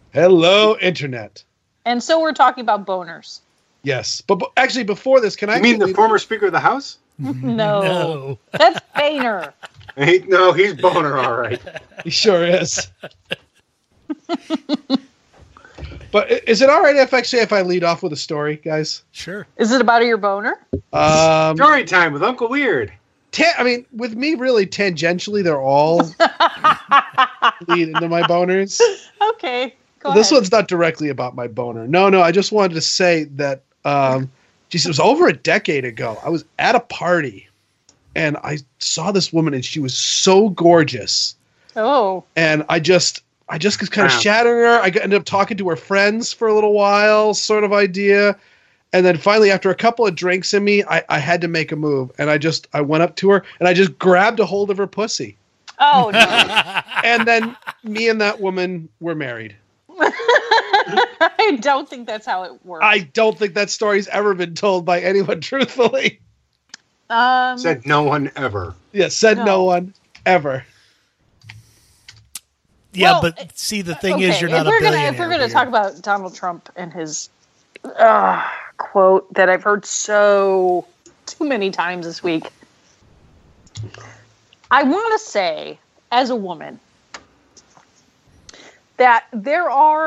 Hello, Internet. And so we're talking about boners. Yes. But actually, before this, can I... You mean the former Speaker of the House? No. That's Boehner. No, he's boner, all right. He sure is. But is it all right if I lead off with a story, guys? Sure. Is it about your boner? Story time with Uncle Weird. With me, really, tangentially, they're all lead into my boners. Okay, go This ahead. one's not directly about my boner. No, I just wanted to say that, it was over a decade ago. I was at a party, and I saw this woman, and she was so gorgeous. Oh. And I just was kind of shadowing her. I ended up talking to her friends for a little while, sort of idea. And then finally, after a couple of drinks in me, I had to make a move. And I went up to her and I just grabbed a hold of her pussy. Oh, no. And then me and that woman were married. I don't think that's how it works. I don't think that story's ever been told by anyone truthfully. Said no one ever. Yeah, no one ever. Yeah, Well, but see, the thing is, you're not a If billionaire. we're going to talk about Donald Trump and his quote that I've heard too many times this week, I want to say, as a woman, that there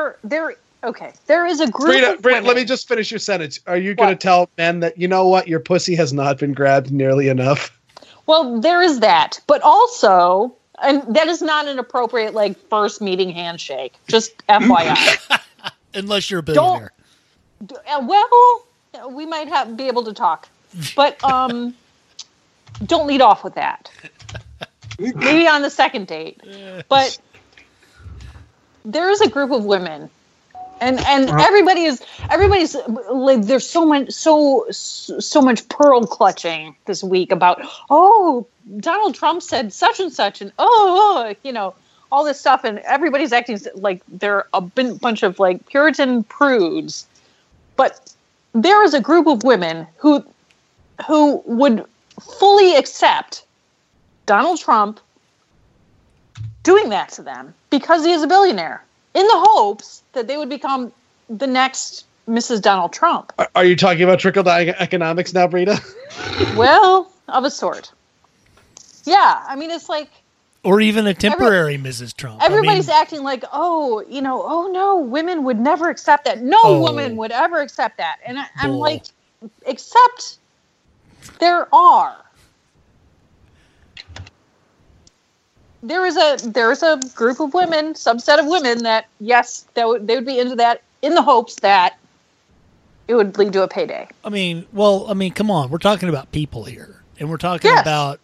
is a group of Brita, women. let me just finish your sentence. Are you going to What? tell men that, you know what, your pussy has not been grabbed nearly enough? Well, there is that, but also, and that is not an appropriate first meeting handshake. Just FYI. Unless you're a billionaire. Well, we might be able to talk, but don't lead off with that. Maybe on the second date. But there is a group of women, and everybody's like, there's so much pearl clutching this week about, oh, Donald Trump said such and such, and all this stuff, and everybody's acting like they're a bunch of Puritan prudes. But there is a group of women who would fully accept Donald Trump doing that to them because he is a billionaire, in the hopes that they would become the next Mrs. Donald Trump. Are you talking about trickle-down economics now, Brita? Well, of a sort. Yeah, I mean, it's like... Or even a temporary Mrs. Trump. Everybody's acting like, oh no, women would never accept that. No woman would ever accept that. And I'm like, except there are. There is a group of women, subset of women that, yes, they would be into that in the hopes that it would lead to a payday. I mean, come on. We're talking about people here. And we're talking about,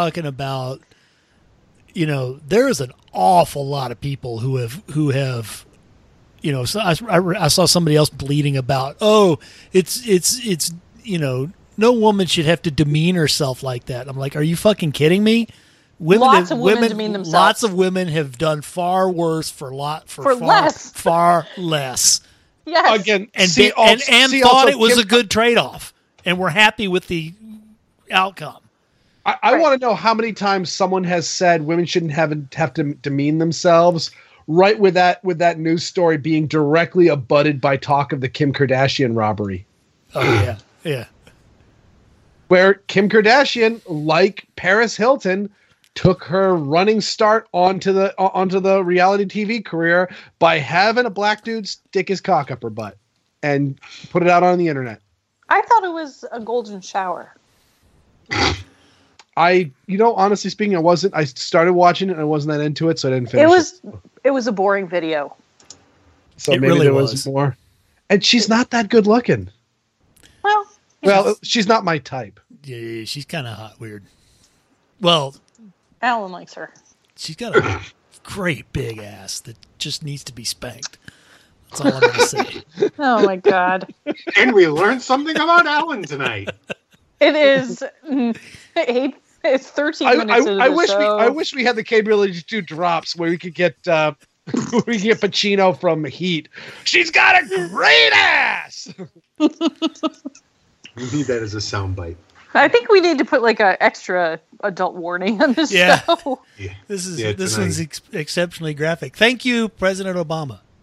there is an awful lot of people who have, so I saw somebody else bleating about, it's no woman should have to demean herself like that. I'm like, are you fucking kidding me? Lots of women demean themselves. Lots of women have done far worse for less. Far less. Yes. Again, And thought it was a good trade-off, and we're happy with the outcome. I want to know how many times someone has said women shouldn't have to demean themselves, right with that news story being directly abutted by talk of the Kim Kardashian robbery. Oh, yeah. Where Kim Kardashian, like Paris Hilton, took her running start onto the reality TV career by having a black dude stick his cock up her butt and put it out on the internet. I thought it was a golden shower. Honestly speaking, I started watching it and I wasn't that into it, so I didn't finish it was a boring video. So it maybe really there was more. And she's not that good looking. Well, she's not my type. Yeah, she's kind of hot weird. Well, Alan likes her. She's got a great big ass that just needs to be spanked. That's all I'm going to say. Oh, my God. And we learned something about Alan tonight. It is... It's 13 minutes into the show. I wish we had the capability to do drops where we could get Pacino from Heat. She's got a great ass! We need that as a soundbite. I think we need to put an extra adult warning on this show. Yeah. This one's exceptionally graphic. Thank you, President Obama.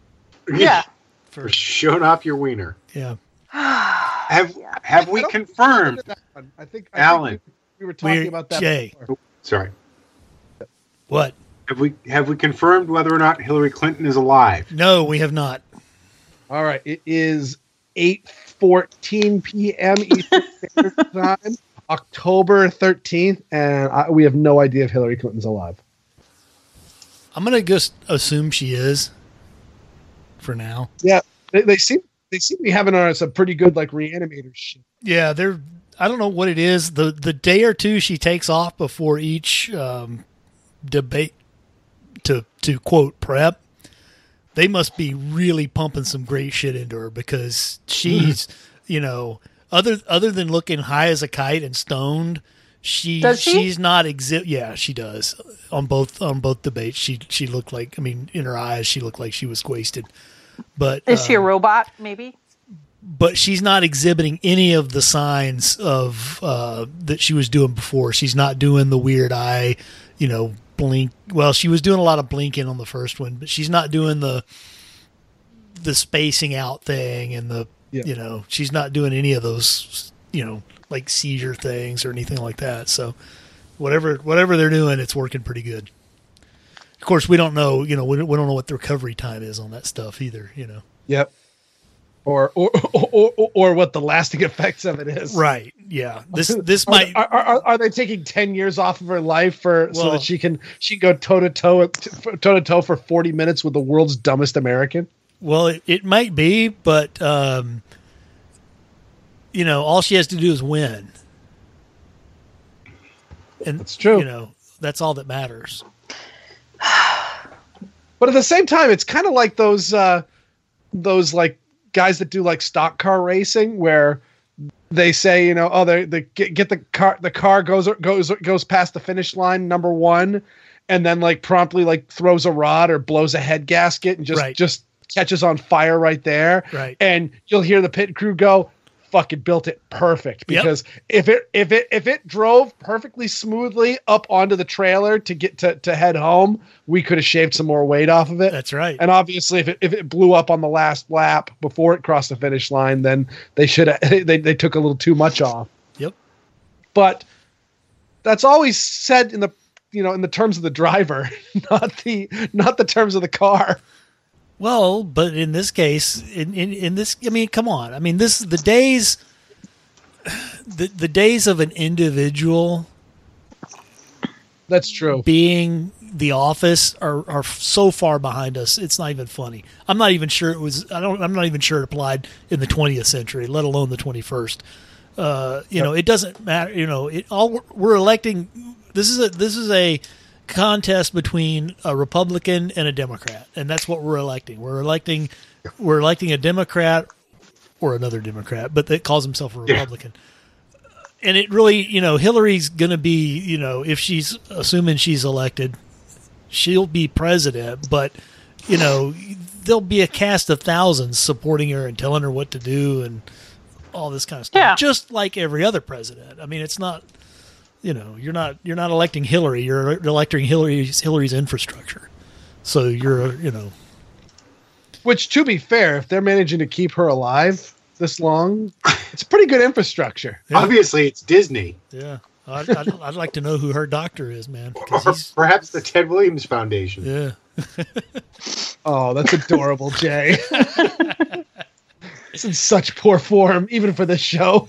Yeah. For showing off your wiener. Yeah. Have we confirmed, I think Alan? we were talking about that. Jay. Before. Sorry. What? Have we confirmed whether or not Hillary Clinton is alive? No, we have not. All right. It is 8:14 p.m. Eastern Standard Time, October 13th, and we have no idea if Hillary Clinton's alive. I'm gonna just assume she is. For now. Yeah, they seem to be having some pretty good like reanimator shit. Yeah, they're. I don't know what it is. The day or two she takes off before each debate to quote prep. They must be really pumping some great shit into her because she's other than looking high as a kite and stoned. She's not Yeah, she does. On both debates, she looked like. I mean, in her eyes, she looked like she was wasted. But is she a robot? Maybe. But she's not exhibiting any of the signs of that she was doing before. She's not doing the weird eye, blink. Well, she was doing a lot of blinking on the first one, but she's not doing the spacing out thing and she's not doing any of those, like seizure things or anything like that. So whatever they're doing, it's working pretty good. Of course, we don't know, we don't know what the recovery time is on that stuff either, Yep. Or what the lasting effects of it is. Right. Yeah. This might. Are they taking 10 years off of her life so that she can go toe to toe for 40 minutes with the world's dumbest American? Well, it might be, but all she has to do is win. And that's true. That's all that matters. But at the same time, it's kind of like those like guys that do like stock car racing where they say, they get the car goes past the finish line, number one, and then like promptly like throws a rod or blows a head gasket and just catches on fire right there. Right. And you'll hear the pit crew go, fucking built it perfect, because if it drove perfectly smoothly up onto the trailer to get to head home, we could have shaved some more weight off of it. That's right. And obviously if it blew up on the last lap before it crossed the finish line, then they took a little too much off. Yep. But that's always said in the terms of the driver, not the terms of the car. Well, but in this case, in this, I mean, come on. I mean, this the days of an individual. That's true. Being the office are so far behind us. It's not even funny. I'm not even sure it was. I'm not even sure it applied in the 20th century, let alone the 21st. It doesn't matter. We're electing. This is a contest between a Republican and a Democrat, and that's what we're electing. We're electing a Democrat or another Democrat, but that calls himself a Republican. And it really, Hillary's going to be, if she's assuming she's elected, she'll be president, but there'll be a cast of thousands supporting her and telling her what to do and all this kind of stuff. Just like every other president. I mean, it's not. You're not electing Hillary. You're electing Hillary's infrastructure. So you're, Which, to be fair, if they're managing to keep her alive this long, it's pretty good infrastructure. Yeah. Obviously, it's Disney. Yeah, I'd like to know who her doctor is, man. Or perhaps the Ted Williams Foundation. Yeah. Oh, that's adorable, Jay. It's in such poor form, even for this show.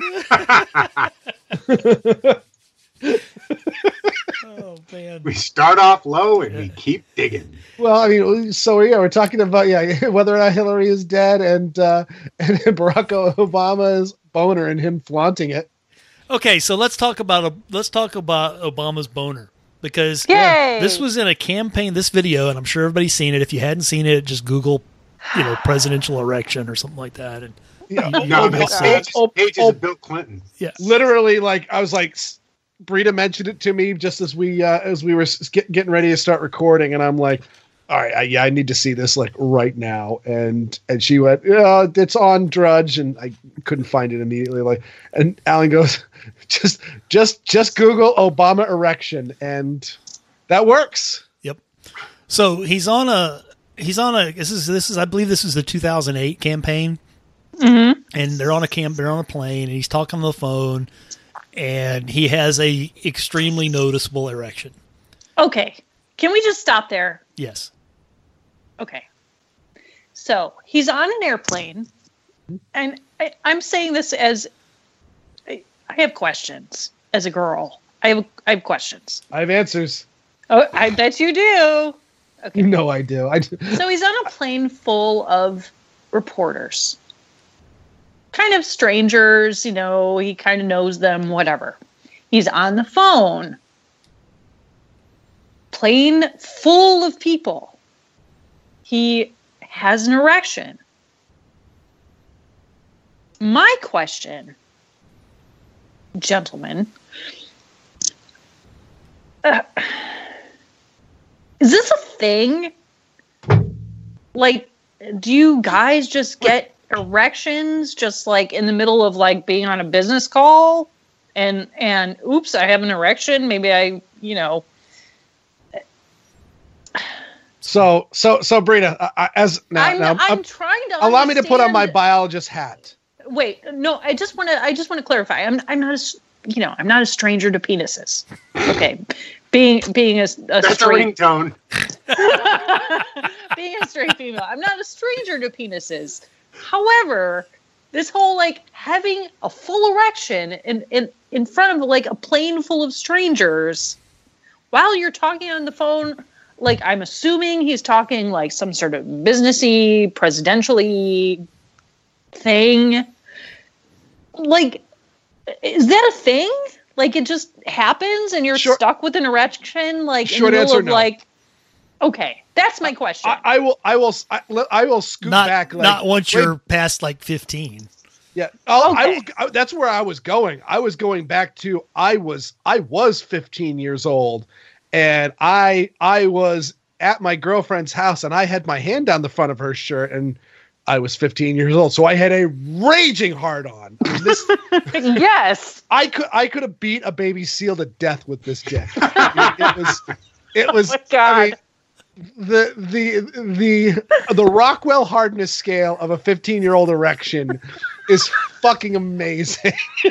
Oh man! We start off low and we keep digging. Well, I mean, so we're talking about whether or not Hillary is dead and Barack Obama's boner and him flaunting it. Okay, so let's talk about Obama's boner, because this was in a campaign. This video, and I'm sure everybody's seen it. If you hadn't seen it, just Google, presidential erection or something like that, and pages of Bill Clinton. Yeah, literally, like I was like. Brita mentioned it to me just as we were getting ready to start recording, and I'm like, all right, I need to see this like right now. And she went, yeah, it's on Drudge, and I couldn't find it immediately. Like, and Alan goes, just Google Obama erection, and that works. Yep. So he's on He's on a this is I believe this is the 2008 campaign, Mm-hmm. and they're on a plane, and he's talking on the phone, and he has a extremely noticeable erection. Okay. Can we just stop there? Yes. Okay. So he's on an airplane, and I'm saying this as I have questions as a girl. I have questions. I have answers. Oh, I bet you do. Okay. You know I do. So he's on a plane full of reporters, kind of strangers. He kind of knows them. Whatever. He's on the phone. Plane full of people. He has an erection. My question, gentlemen, is this a thing? Like, do you guys just get erections just like in the middle of like being on a business call and oops, I have an erection. Maybe So Brina, I'm trying to allow me to put on my understand- biologist hat. Wait, no, I just want to clarify. I'm not a stranger to penises. Okay. Being a That's a straight ringtone. being a straight female, I'm not a stranger to penises. However, this whole like having a full erection in front of like a plane full of strangers while you're talking on the phone, like I'm assuming he's talking like some sort of businessy, presidentially thing. Like, is that a thing? Like it just happens and you're stuck with an erection, like Short in the middle answer, of no. like. Okay, that's my question. I will scoot back. Like, Not once you're past like 15. Yeah. Okay. That's where I was going. I was going back to I was 15 years old, and I was at my girlfriend's house, and I had my hand down the front of her shirt, and I was 15 years old, so I had a raging hard on. Yes. I could have beat a baby seal to death with this dick. It was. Oh my God. I mean, the Rockwell hardness scale of a 15-year-old erection is fucking amazing.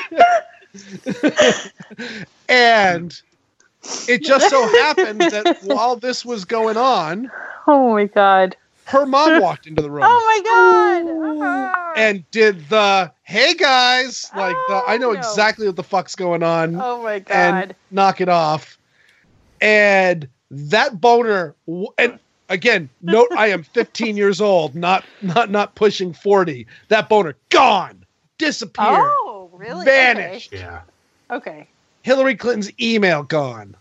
And it just so happened that while this was going on, Oh my God. her mom walked into the room Oh my God. and did the "Hey guys," like I know no. exactly what the fuck's going on, Oh my God. and knock it off. And that boner, and again, note I am 15 years old, not pushing 40. That boner gone, disappeared, Oh, really? vanished. Yeah. Okay. Hillary Clinton's email gone,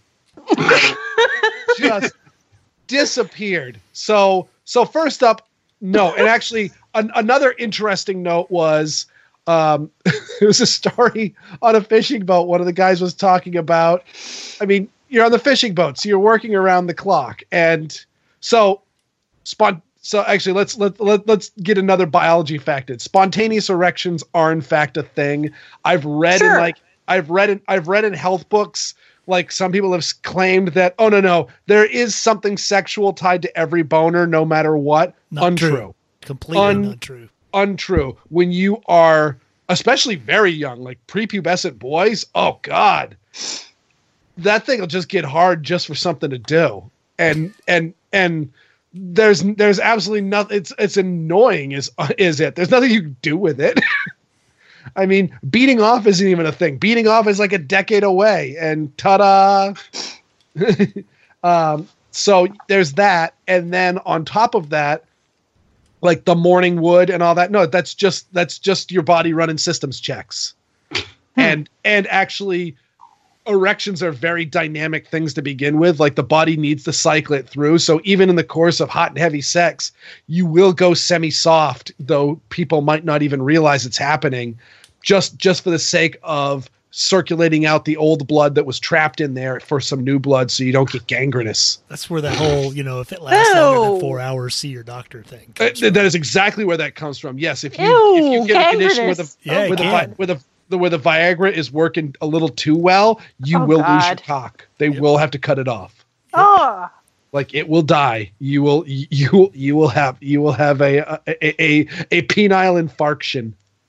just disappeared. So first up, no, and actually another interesting note was there was a story on a fishing boat. One of the guys was talking about, I mean, you're on the fishing boat, so you're working around the clock, and so actually let's get another biology fact. Spontaneous erections are in fact a thing. I've read in health books, like some people have claimed that no, there is something sexual tied to every boner no matter what. Not Untrue. True. Completely untrue. Untrue. When you are especially very young, like prepubescent boys, oh God, that thing will just get hard just for something to do. And there's absolutely nothing. It's annoying is it. There's nothing you can do with it. I mean, beating off isn't even a thing. Beating off is like a decade away, and ta-da. So there's that. And then on top of that, like the morning wood and all that. No, that's just your body running systems checks. And actually erections are very dynamic things to begin with. Like the body needs to cycle it through. So even in the course of hot and heavy sex, you will go semi-soft, though people might not even realize it's happening, just for the sake of circulating out the old blood that was trapped in there for some new blood so you don't get gangrenous. That's where that whole, if it lasts longer than 4 hours, see your doctor thing comes from. That is exactly where that comes from. Yes, if you get a condition where the Viagra is working a little too well, you will lose your cock. They will have to cut it off. Oh. Like it will die. You will have a penile infarction.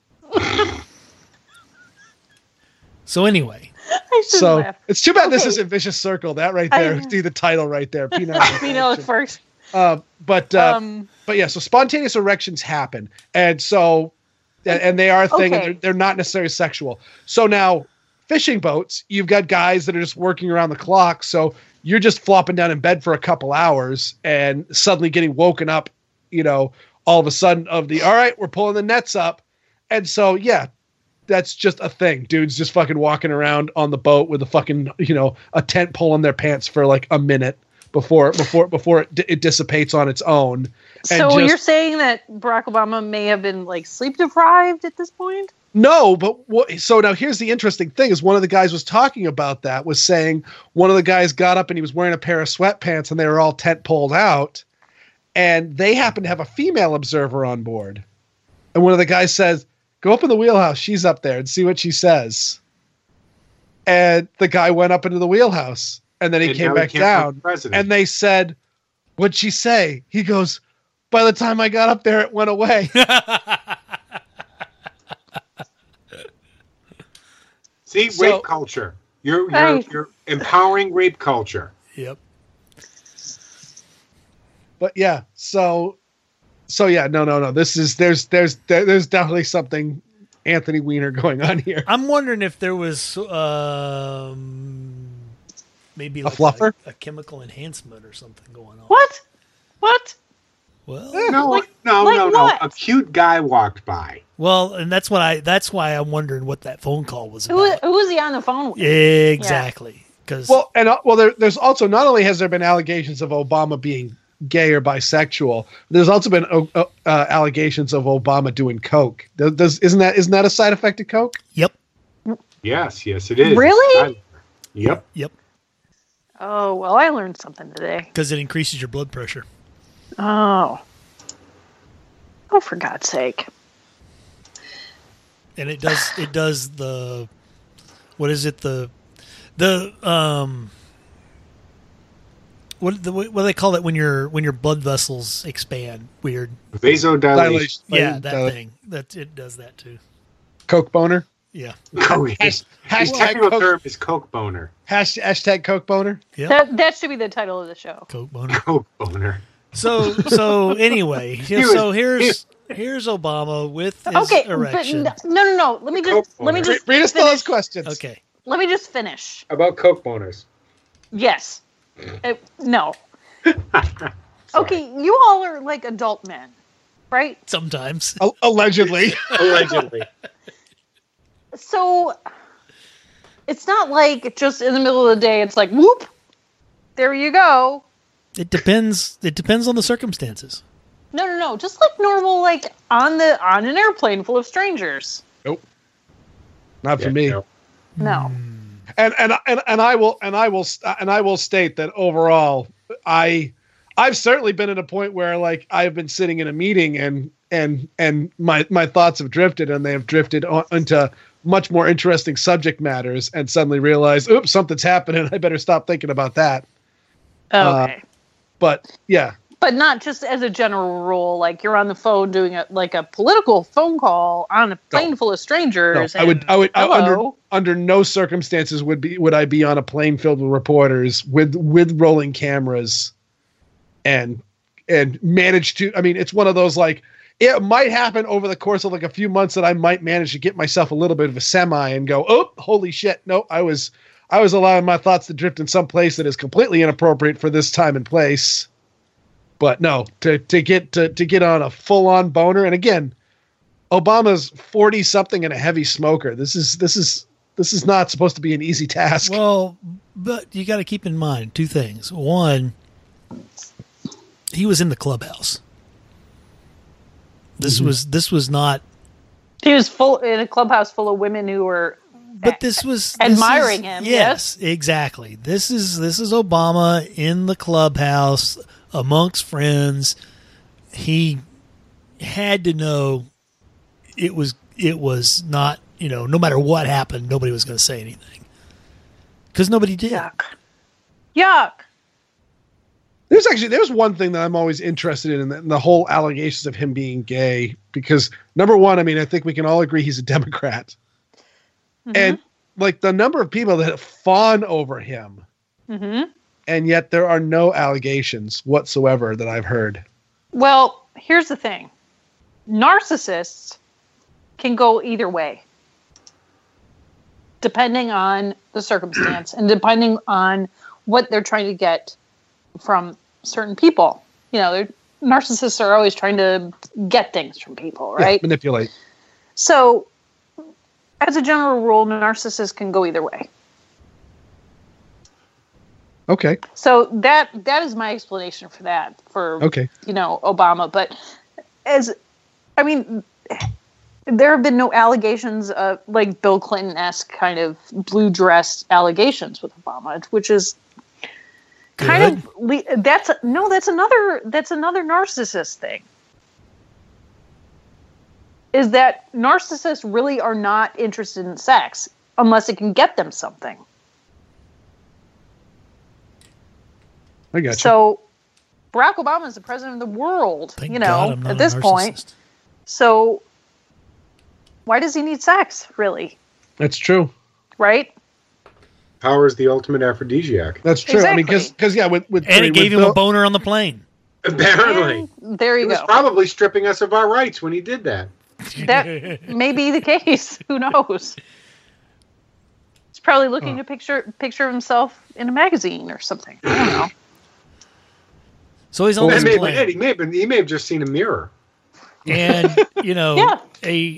So anyway, I should So laugh. it's too bad this Okay. isn't Vicious Circle. That right there. See the title right there. Penile Penile infarction. first. But yeah, so spontaneous erections happen, and so and they are a thing, Okay. and they're not necessarily sexual. So now, fishing boats, you've got guys that are just working around the clock. So you're just flopping down in bed for a couple hours, and suddenly getting woken up. All of a sudden all right, we're pulling the nets up, and so yeah. That's just a thing. Dudes just fucking walking around on the boat with a fucking, a tent pole in their pants for like a minute before it dissipates on its own. So you're saying that Barack Obama may have been like sleep deprived at this point? No, but so now here's the interesting thing is one of the guys was talking about that, was saying one of the guys got up and he was wearing a pair of sweatpants and they were all tent poled out, and they happened to have a female observer on board. And one of the guys says, "Go up in the wheelhouse. She's up there, and see what she says." And the guy went up into the wheelhouse, and then he And came now back he can't run down. for president. And they said, "What'd she say?" He goes, "By the time I got up there, it went away." See, So- rape culture. You're Right. you're empowering rape culture. yep. But yeah, so yeah, no. There's definitely something Anthony Weiner going on here. I'm wondering if there was maybe like fluffer? a chemical enhancement or something going on. What? Well, No, Like no. what? A cute guy walked by. and that's why I'm wondering what that phone call was Who about. was he on the phone with? Exactly. Because There's also, not only has there been allegations of Obama being gay or bisexual, there's also been allegations of Obama doing coke. Isn't that a side effect of coke? yep. Yes, it is. Really? Yep. Oh, well, I learned something today. Because it increases your blood pressure. Oh, for God's sake. And it does the, what is it, what do they call it when your blood vessels expand? Weird. Vasodilation. Yeah, that thing. It does that too. Coke boner. Yeah. Oh, yes. The Hashtag technical Coke, term is Coke boner. hashtag Coke boner. Yep. That should be the title of the show. Coke boner. Coke boner. So anyway, here's Obama with his Okay, erection. but no. Let me just Read us finish. those questions. Okay. Let me just finish. About Coke boners. Yes. No. Sorry. Okay, you all are like adult men, right? Sometimes. Allegedly. Allegedly. So it's not like just in the middle of the day, it's like, whoop, there you go. It depends. It depends on the circumstances. No. Just like normal, like on an airplane full of strangers. Nope. Not for me. No. No. And I will state that overall, I've certainly been at a point where like I've been sitting in a meeting and my thoughts have drifted, and they have drifted into much more interesting subject matters, and suddenly realize, oops, something's happening. I better stop thinking about that. Okay. But yeah, But not just as a general rule, like you're on the phone doing a political phone call on a plane full of no, strangers. I would hello. under no circumstances would I be on a plane filled with reporters with rolling cameras and manage to. I mean, it's one of those like. It might happen over the course of like a few months that I might manage to get myself a little bit of a semi and go, oh, holy shit. No, I was allowing my thoughts to drift in some place that is completely inappropriate for this time and place. But no, to get on a full on boner. And again, Obama's 40 something and a heavy smoker. This is not supposed to be an easy task. Well, but you got to keep in mind two things. One, he was in the clubhouse. This was not. He was full in a clubhouse full of women who were. But this was admiring him. Yes, exactly. This is Obama in the clubhouse amongst friends. He had to know it was not, no matter what happened, nobody was going to say anything because nobody did. Yuck. There's one thing that I'm always interested in the whole allegations of him being gay, because number one, I mean, I think we can all agree he's a Democrat. Mm-hmm. And like the number of people that fawn over him, and yet there are no allegations whatsoever that I've heard. Well, here's the thing. Narcissists can go either way, depending on the circumstance and depending on what they're trying to get from certain people. You know, narcissists are always trying to get things from people, right? Yeah, manipulate. So, as a general rule, narcissists can go either way. Okay. So that is my explanation for that, for, Obama. But there have been no allegations of like Bill Clinton-esque kind of blue dress allegations with Obama, which is kind of that's another narcissist thing. Is that narcissists really are not interested in sex unless it can get them something. I got you. So Barack Obama is the president of the world, at this point. So why does he need sex, really? That's true. Right? Power is the ultimate aphrodisiac. That's true. Exactly. I mean, because and it gave him a boner on the plane. Apparently. And there you go. He was probably stripping us of our rights when he did that. That may be the case. Who knows? He's probably looking to picture himself in a magazine or something. I don't know. So he's on this plane. He may have just seen a mirror. And, I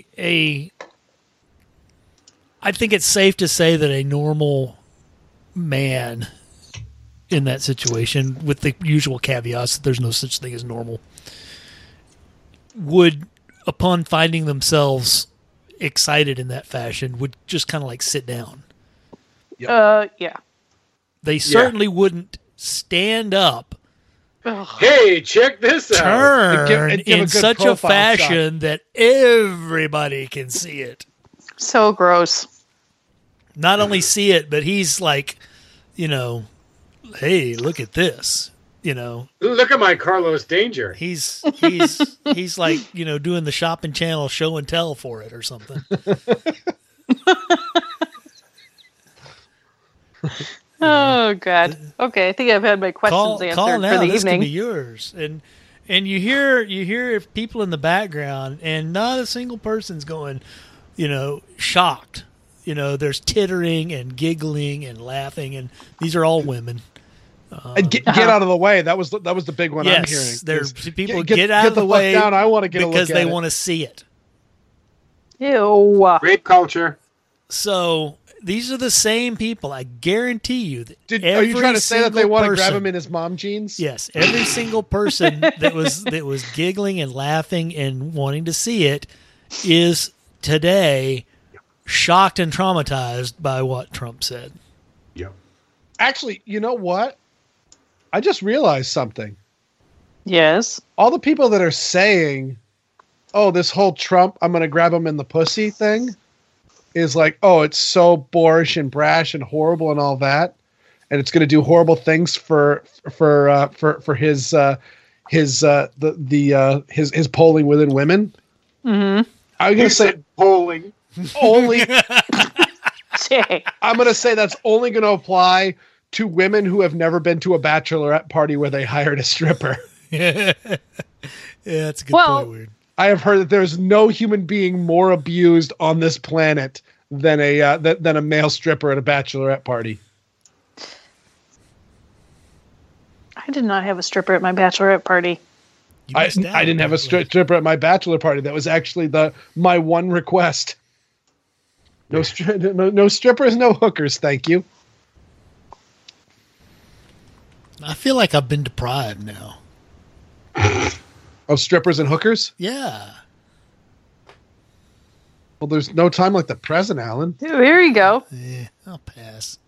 think it's safe to say that a normal man in that situation, with the usual caveats that there's no such thing as normal, would, upon finding themselves excited in that fashion, would just kind of like sit down. Yep. Yeah. They certainly wouldn't stand up. Hey, check this out. Turn in such a fashion that everybody can see it. So gross. Not only see it, but he's like, hey, look at this. Look at my Carlos Danger. He's like, doing the shopping channel show and tell for it or something. Oh God. Okay, I think I've had my questions answered for the this evening. Can be yours. And you hear people in the background, and not a single person's going, shocked. There's tittering and giggling and laughing, and these are all women. Get out of the way. That was the big one I'm hearing. There's people get out of the way down. I want to get because a look they want to see it. Ew. Rape culture. So these are the same people. I guarantee you. Are you trying to say that they want to grab him in his mom jeans? Yes, every single person that was giggling and laughing and wanting to see it is today shocked and traumatized by what Trump said. Yep. Actually, you know what? I just realized something. Yes. All the people that are saying, "Oh, this whole Trump, I'm going to grab him in the pussy" thing, is like, "Oh, it's so boorish and brash and horrible and all that, and it's going to do horrible things for his polling within women." Mm-hmm. I'm going to say polling only. I'm going to say that's only going to apply to women who have never been to a bachelorette party where they hired a stripper. Yeah, that's a good point, Weird. I have heard that there's no human being more abused on this planet than a male stripper at a bachelorette party. I did not have a stripper at my bachelorette party. I didn't have a stripper at my bachelor party. That was actually my one request. No strippers, no hookers, thank you. I feel like I've been deprived now. Of strippers and hookers? Yeah. Well, there's no time like the present, Alan. Here you go. Yeah, I'll pass.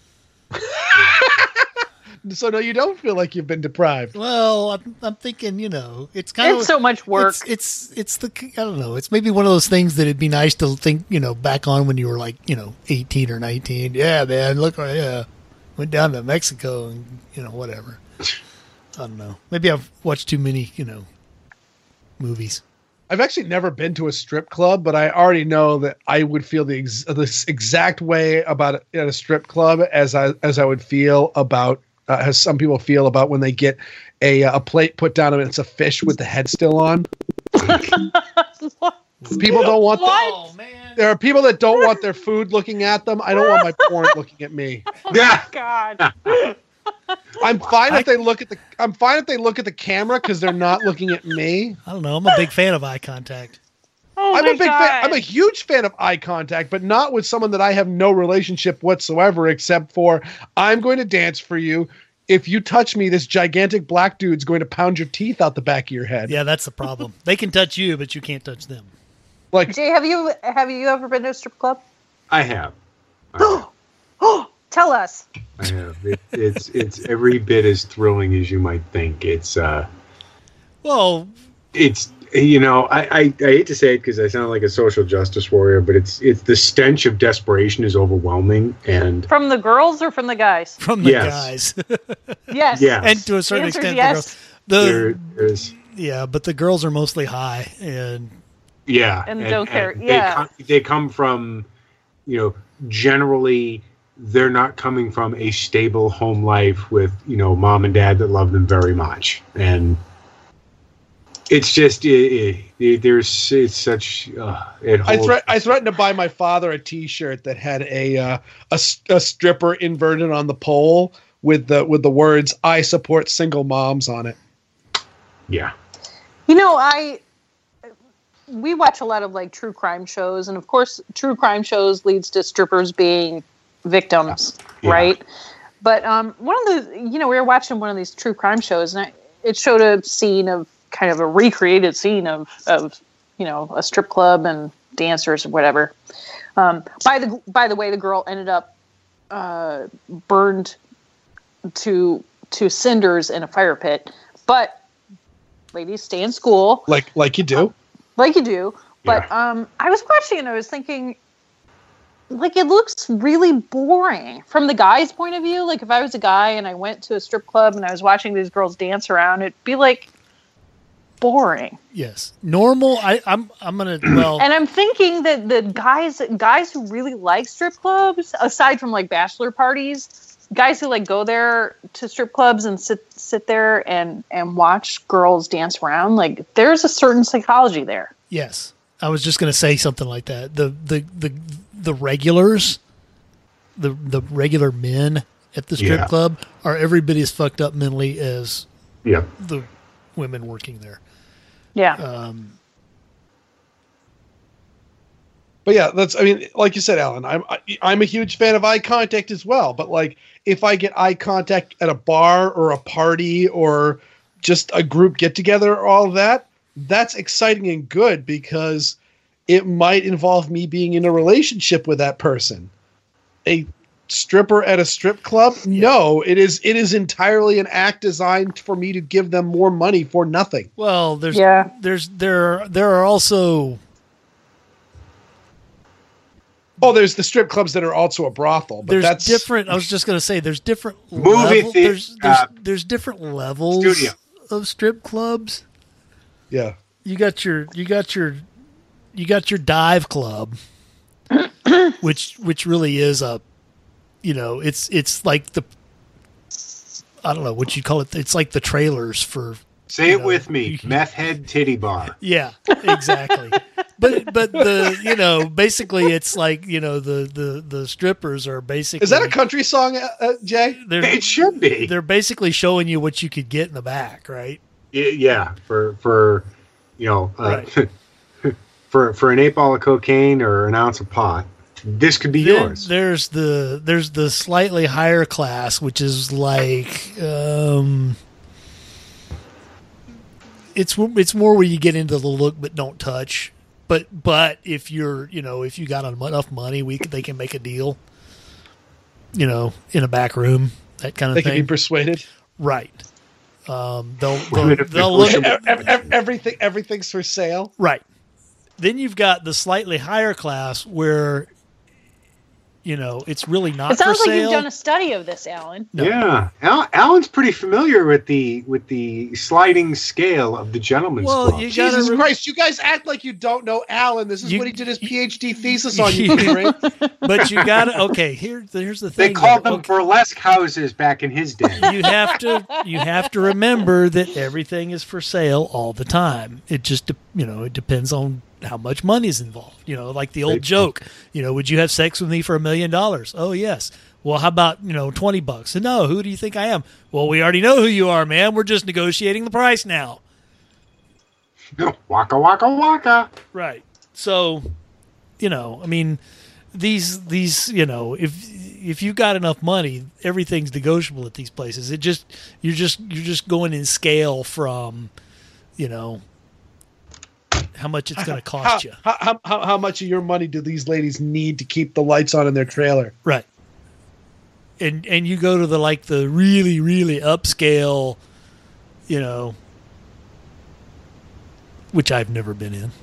So no, you don't feel like you've been deprived. Well, I'm thinking, it's kind of so much work. It's I don't know. It's maybe one of those things that it'd be nice to think, back on when you were like, 18 or 19. Yeah, man, look, went down to Mexico and whatever. I don't know. Maybe I've watched too many, movies. I've actually never been to a strip club, but I already know that I would feel this exact way about it at a strip club as I would feel about as some people feel about when they get a plate put down and it's a fish with the head still on. People don't want Oh man! There are people that don't want their food looking at them. I don't want my porn looking at me. Yeah. God. I'm fine if they look at the camera because they're not looking at me. I don't know. I'm a big fan of eye contact. Oh I'm my a big God. fan. I'm a huge fan of eye contact, but not with someone that I have no relationship whatsoever, except for I'm going to dance for you. If you touch me, this gigantic black dude's going to pound your teeth out the back of your head. Yeah, that's the problem. They can touch you, but you can't touch them. Like, Jay, have you ever been to a strip club? I have. Tell us. I have. It's every bit as thrilling as you might think. It's Well, I hate to say it because I sound like a social justice warrior, but it's the stench of desperation is overwhelming, and From the girls or from the guys? from the Yes. guys, Yes. yeah, and to a certain Answer's extent, yes. there's but the girls are mostly high, and yeah, And don't care. and Yeah. they come from, generally they're not coming from a stable home life with mom and dad that love them very much, and it's just it's such it holds. I threatened to buy my father a T-shirt that had a stripper inverted on the pole with the words "I support single moms" on it. Yeah. We watch a lot of like true crime shows, and of course, true crime shows leads to strippers being victims, Yeah. right? But one of the, we were watching one of these true crime shows, and it showed a scene of kind of a recreated scene of a strip club and dancers or whatever. By the way, the girl ended up burned to cinders in a fire pit. But ladies, stay in school, Like you do. like you do. But I was watching and I was thinking, like, it looks really boring from the guy's point of view. Like, if I was a guy and I went to a strip club and I was watching these girls dance around, it'd be like boring. yes, normal. I'm gonna And I'm thinking that the guys who really like strip clubs, aside from like bachelor parties, guys who like go there to strip clubs and sit there and watch girls dance around, like there's a certain psychology there. yes. I was just gonna say something like that. The regulars, the regular men at the strip Yeah. club are every bit as fucked up mentally as Yeah. the women working there. Yeah. But yeah, like you said, Alan, I'm a huge fan of eye contact as well. But like, if I get eye contact at a bar or a party or just a group get together, or all of that, that's exciting and good because it might involve me being in a relationship with that person. A stripper at a strip club? No, it is entirely an act designed for me to give them more money for nothing. Well, there are also there's the strip clubs that are also a brothel, but there's that's different. I was just going to say there's different Movie theater, there's different levels studio. of strip clubs. Yeah. You got your dive club, which really is a, it's like the, I don't know what you call it. It's like the trailers for. Say it with me. Meth head titty bar. Yeah, exactly. but basically it's like, the strippers are basically. Is that a country song, Jay? It should be. They're basically showing you what you could get in the back, right? Yeah, for Right. for an 8-ball of cocaine or an ounce of pot, this could be Then yours. there's the slightly higher class, which is like it's more where you get into the look but don't touch. But if you're if you got enough money, they can make a deal. In a back room, that kind of They thing. can be persuaded. Right. They'll look Everything's for sale. right. Then you've got the slightly higher class where it's really not It sounds for like sale. you've done a study of this, Alan. No. Yeah, Alan's pretty familiar with the sliding scale of the gentleman's Well, club. you gotta Jesus Christ, you guys act like you don't know Alan. This is You- what he did his PhD thesis on, you right? But you got to here's the They thing. called though. them burlesque houses back in his day. You have to remember that everything is for sale all the time. It just it depends on how much money is involved. Like the old Right. joke. Would you have sex with me for $1 million? Oh yes. Well, how about $20? No. Who do you think I am? Well, we already know who you are, man. We're just negotiating the price now. Waka waka waka. Right. So, these if you got enough money, everything's negotiable at these places. You're just going in scale from, how much it's going to cost you. How much of your money do these ladies need to keep the lights on in their trailer? Right. And you go to the really, really upscale, which I've never been in.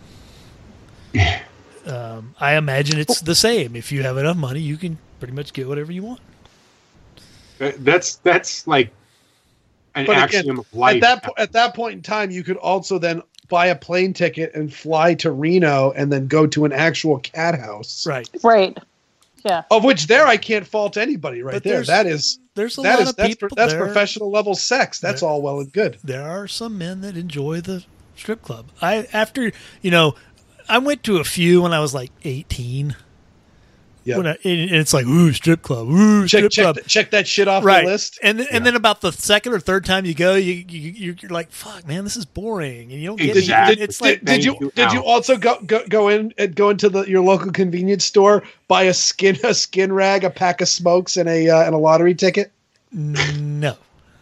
I imagine it's the same. If you have enough money, you can pretty much get whatever you want. That's like an But axiom again, of life. at that point in time, you could also then buy a plane ticket and fly to Reno and then go to an actual cat house. Right. Right. Yeah. Of which there I can't fault anybody right But there. there's a lot of people. That's professional level sex. That's all well and good. There are some men that enjoy the strip club. I went to a few when I was like 18. Yeah. And it's like, ooh, strip club, ooh, strip club. Check that shit off Right. the list. And then about the second or third time you go, you're like, fuck, man, this is boring, and you don't get Exactly. it. It's like, Did you also go into your local convenience store, buy a skin rag, a pack of smokes, and a lottery ticket? no.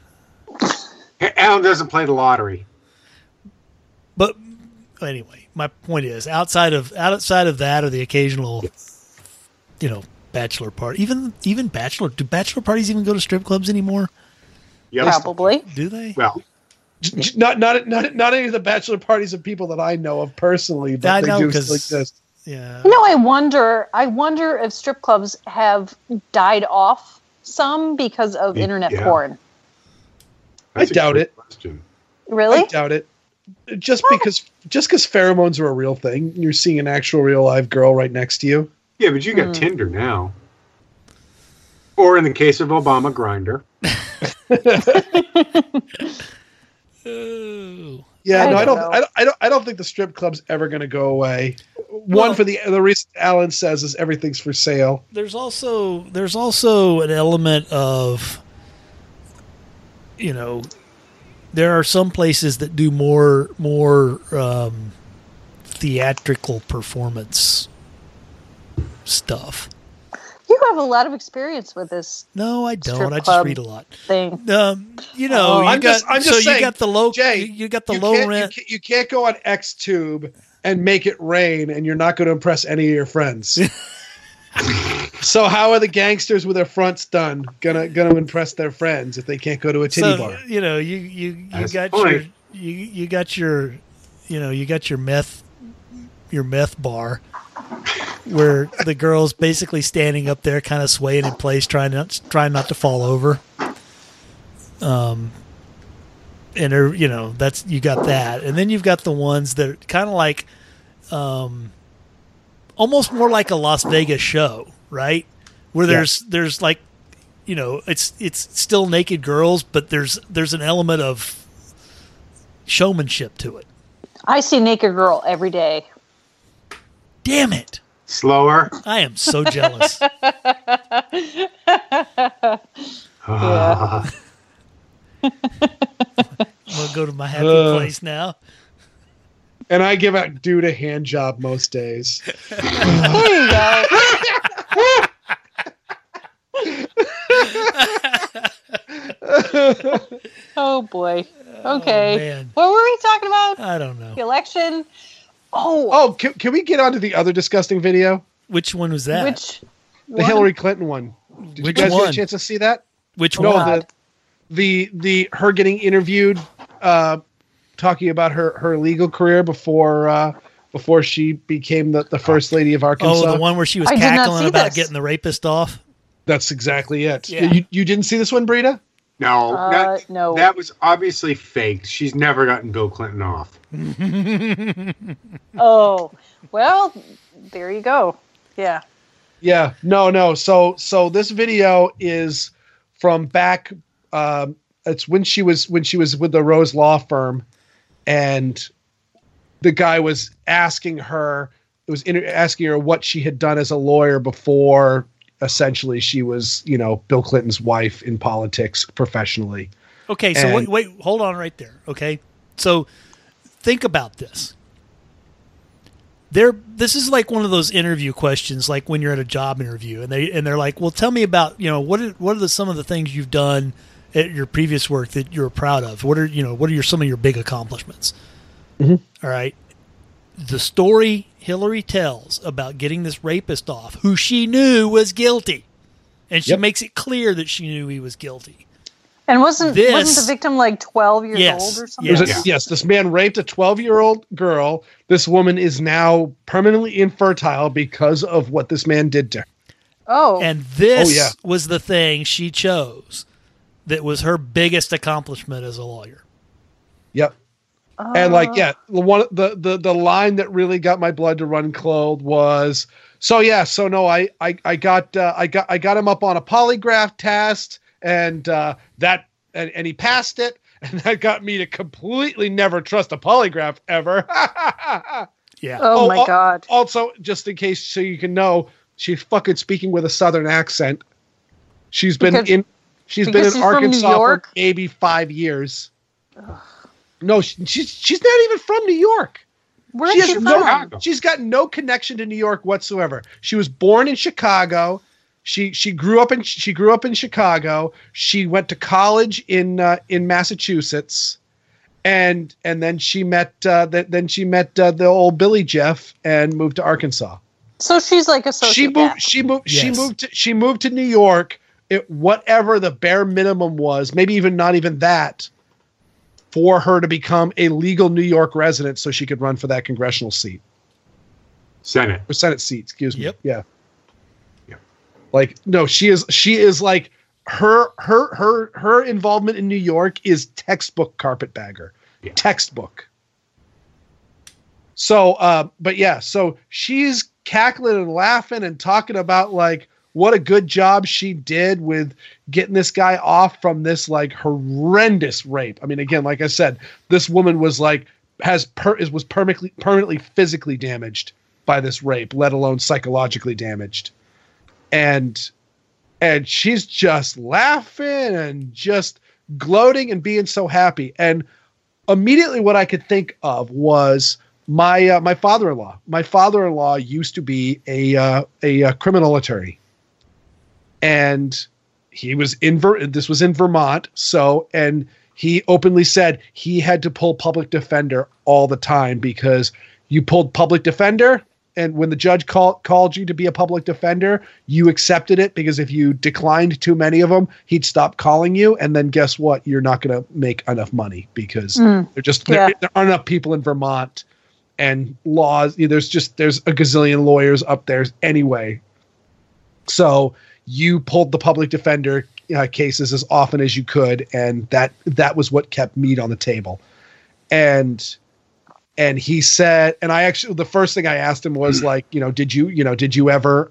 Alan doesn't play the lottery. But anyway, my point is, outside of that, or the occasional, bachelor party, even bachelor, do bachelor parties even go to strip clubs anymore? Yes. Probably. Do they? Well, Not any of the bachelor parties of people that I know of personally, but I they know, do 'cause- still exist. Yeah. I wonder if strip clubs have died off some because of internet Yeah. porn. that's a doubt great it. question. Really? I doubt it. Just because pheromones are a real thing, you're seeing an actual real live girl right next to you. Yeah, but you got Tinder now. Or in the case of Obama, Grindr. Oh. Yeah, I no, don't I don't think the strip club's ever going to go away. One, for the reason Alan says is everything's for sale. There's also an element of, there are some places that do more theatrical performance stuff. You have a lot of experience with this No, I don't. Strip I just club read a lot. thing. I'm You just saying, you got the low, Jay, you got the you low can't- rent. You can't go on XTube and make it rain, and you're not going to impress any of your friends. So how are the gangsters with their fronts done gonna impress their friends if they can't go to a titty bar? You That's got the your point. you got your you got your meth bar where the girl's basically standing up there kind of swaying in place trying not to fall over. And her, that's, you got that. And then you've got the ones that are kind of like almost more like a Las Vegas show, right? Where there's like, it's still naked girls, but there's an element of showmanship to it. I see naked girl every day. Damn it. Slower. I am so jealous. Yeah. I'm going to go to my happy place now. And I give out dude a hand job most days. There you go. Oh boy. Okay. man. What were we talking about? I don't know. The election. Oh, Oh, can we get on to the other disgusting video? Which one was that? which The Hillary Clinton one. Did Which you guys get one? a chance to see that? Which No, one? the her getting interviewed, talking about her legal career before before she became the first lady of Arkansas. Oh, the one where she was I did not cackling see about this. getting the rapist off. That's exactly it. Yeah. You didn't see this one, Brita? No, No. that was obviously faked. She's never gotten Bill Clinton off. Oh, well, there you go. Yeah. Yeah. No. So this video is from back. It's when she was with the Rose Law Firm, and the guy was asking her. It was asking her what she had done as a lawyer before. Essentially, she was, Bill Clinton's wife in politics professionally. Okay, so wait, hold on right there. Okay, so think about this. This is like one of those interview questions, like when you're at a job interview, and they're like, "Well, tell me about what are some of the things you've done at your previous work that you're proud of? What are some of your big accomplishments?" Mm-hmm. All right, the story Hillary tells about getting this rapist off, who she knew was guilty, and she makes it clear that she knew he was guilty. And wasn't the victim like 12 years old or something? Yes, this man raped a 12-year-old girl. This woman is now permanently infertile because of what this man did to her. Oh. And this was the thing she chose that was her biggest accomplishment as a lawyer. Yep. And the line that really got my blood to run cold was, I got him up on a polygraph test, and he passed it, and that got me to completely never trust a polygraph ever. Yeah. Oh my God. Also, just in case, so you can know, she's fucking speaking with a Southern accent. She's been in Arkansas for maybe 5 years. Ugh. No, she's not even from New York. Where is she from? She's got no connection to New York whatsoever. She was born in Chicago. She grew up in Chicago. She went to college in Massachusetts, and then she met the old Billy Jeff and moved to Arkansas. So she's like a sociopath. She moved to New York. Whatever the bare minimum was, maybe not even that, for her to become a legal New York resident so she could run for that congressional seat. Senate seat, excuse me. Yep. Yeah. Like, no, she is like her involvement in New York is textbook carpetbagger. Yeah. Textbook. So, so she's cackling and laughing and talking about like what a good job she did with getting this guy off from this like horrendous rape. I mean, again, like I said, this woman was like was permanently physically damaged by this rape, let alone psychologically damaged. And she's just laughing and just gloating and being so happy. And immediately what I could think of was my father-in-law. My father-in-law used to be a criminal attorney. And he was this was in Vermont. And he openly said he had to pull public defender all the time because you pulled public defender. And when the judge called you to be a public defender, you accepted it because if you declined too many of them, he'd stop calling you. And then guess what? You're not going to make enough money because there aren't enough people in Vermont and laws. There's a gazillion lawyers up there anyway. So you pulled the public defender cases as often as you could. And that was what kept meat on the table. And he said, and I actually, the first thing I asked him was like, did you ever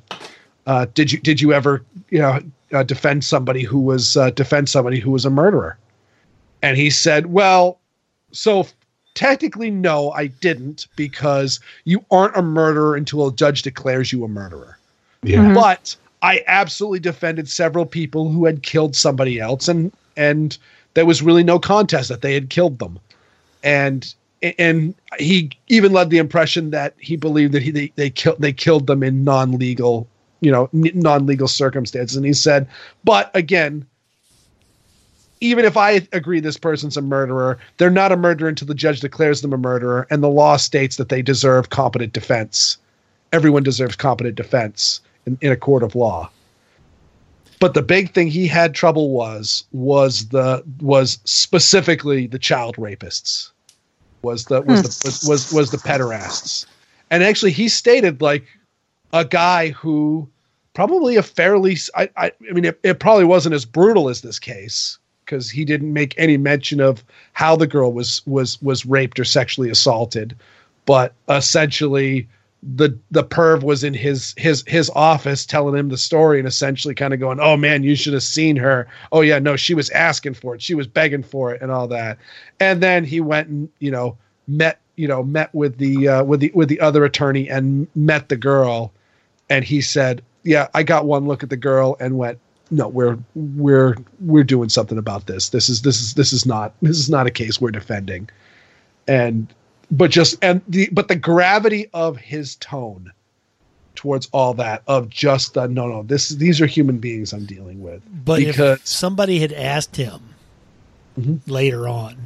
defend somebody who was a murderer? And he said, well, so technically, no, I didn't, because you aren't a murderer until a judge declares you a murderer. Yeah. Mm-hmm. But I absolutely defended several people who had killed somebody else, and there was really no contest that they had killed them. And he even led the impression that he believed that they killed them in non-legal circumstances. And he said, but again, even if I agree this person's a murderer, they're not a murderer until the judge declares them a murderer, and the law states that they deserve competent defense. Everyone deserves competent defense in a court of law. But the big thing he had trouble was specifically the child rapists. was the pederasts. And actually, he stated like a guy who probably a fairly, I mean, it probably wasn't as brutal as this case because he didn't make any mention of how the girl was raped or sexually assaulted, but essentially the perv was in his office telling him the story and essentially kind of going, oh man, you should have seen her. Oh yeah, no, she was asking for it. She was begging for it and all that. And then he went and, met with the other attorney and met the girl. And he said, yeah, I got one look at the girl and went, no, we're doing something about this. This is not a case we're defending. But the gravity of his tone towards all that of just these are human beings I'm dealing with. But if somebody had asked him later on,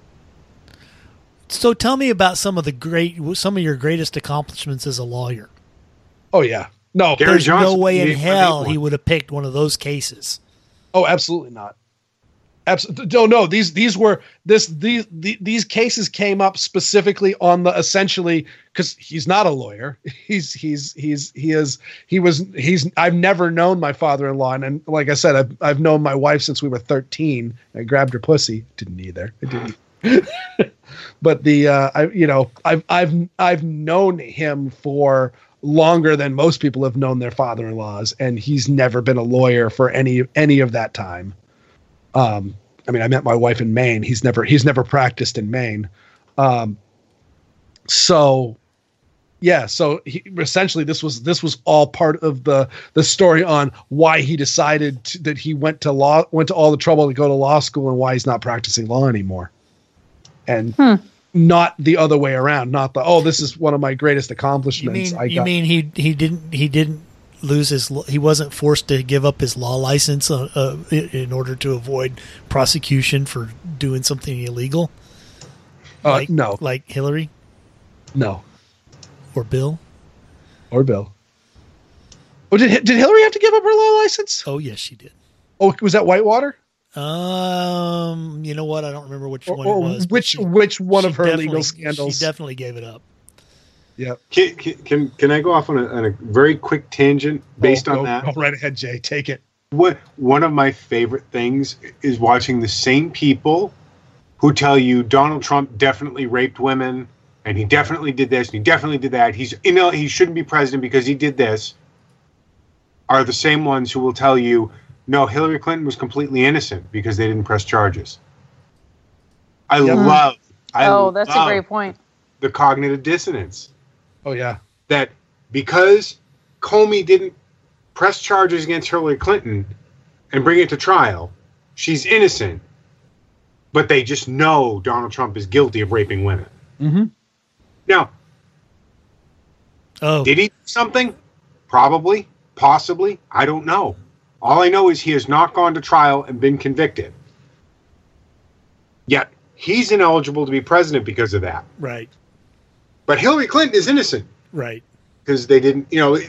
so tell me about some of your greatest accomplishments as a lawyer. Oh yeah. No, Gary there's Johnson, no way in hell he would have picked one of those cases. Oh, absolutely not. Absolutely. No. These cases came up specifically on the essentially because he's not a lawyer. I've never known my father-in-law, and like I said, I've known my wife since we were 13. I grabbed her pussy. Didn't either. I didn't. But I've known him for longer than most people have known their father-in-laws, and he's never been a lawyer for any of that time. I mean, I met my wife in Maine. He's never practiced in Maine. So essentially this was all part of the story on why he decided that he went to all the trouble to go to law school and why he's not practicing law anymore. And not the other way around. Not this is one of my greatest accomplishments. You mean he didn't lose he wasn't forced to give up his law license in order to avoid prosecution for doing something illegal? No. Like Hillary? No. Or Bill? Oh, did Hillary have to give up her law license? Oh, yes, she did. Oh, was that Whitewater? You know what? I don't remember which one it was. Which one of her legal scandals? She definitely gave it up. Yeah. Can I go off on a very quick tangent based on that? Go right ahead, Jay. Take it. One of my favorite things is watching the same people who tell you Donald Trump definitely raped women and he definitely did this and he definitely did that. He shouldn't be president because he did this. Are the same ones who will tell you, no, Hillary Clinton was completely innocent because they didn't press charges. I love that's a great point. The cognitive dissonance. Oh, yeah. That because Comey didn't press charges against Hillary Clinton and bring it to trial, she's innocent, but they just know Donald Trump is guilty of raping women. Mm-hmm. Now, did he do something? Probably, possibly. I don't know. All I know is he has not gone to trial and been convicted. Yet, he's ineligible to be president because of that. Right. But Hillary Clinton is innocent. Right. Because they didn't,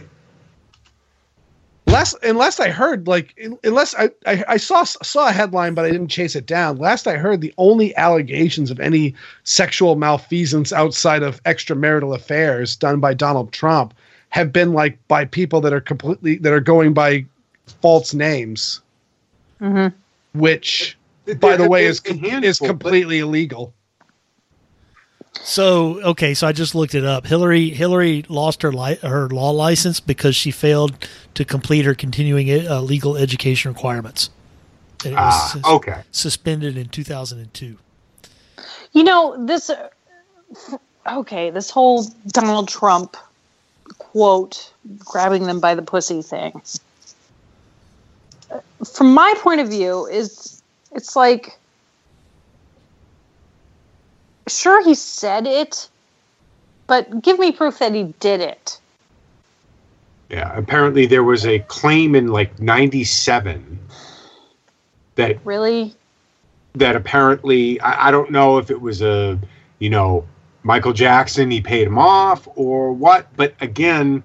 Unless I heard, unless I saw a headline, but I didn't chase it down. Last I heard, the only allegations of any sexual malfeasance outside of extramarital affairs done by Donald Trump have been by people that are going by false names, which, by the way, is completely illegal. So I just looked it up. Hillary lost her law license because she failed to complete her continuing legal education requirements. And it was suspended in 2002. This whole Donald Trump quote, grabbing them by the pussy thing. From my point of view, it's like, sure, he said it, but give me proof that he did it. Yeah, apparently there was a claim in 97 that apparently, I don't know if it was Michael Jackson, he paid him off or what, but again,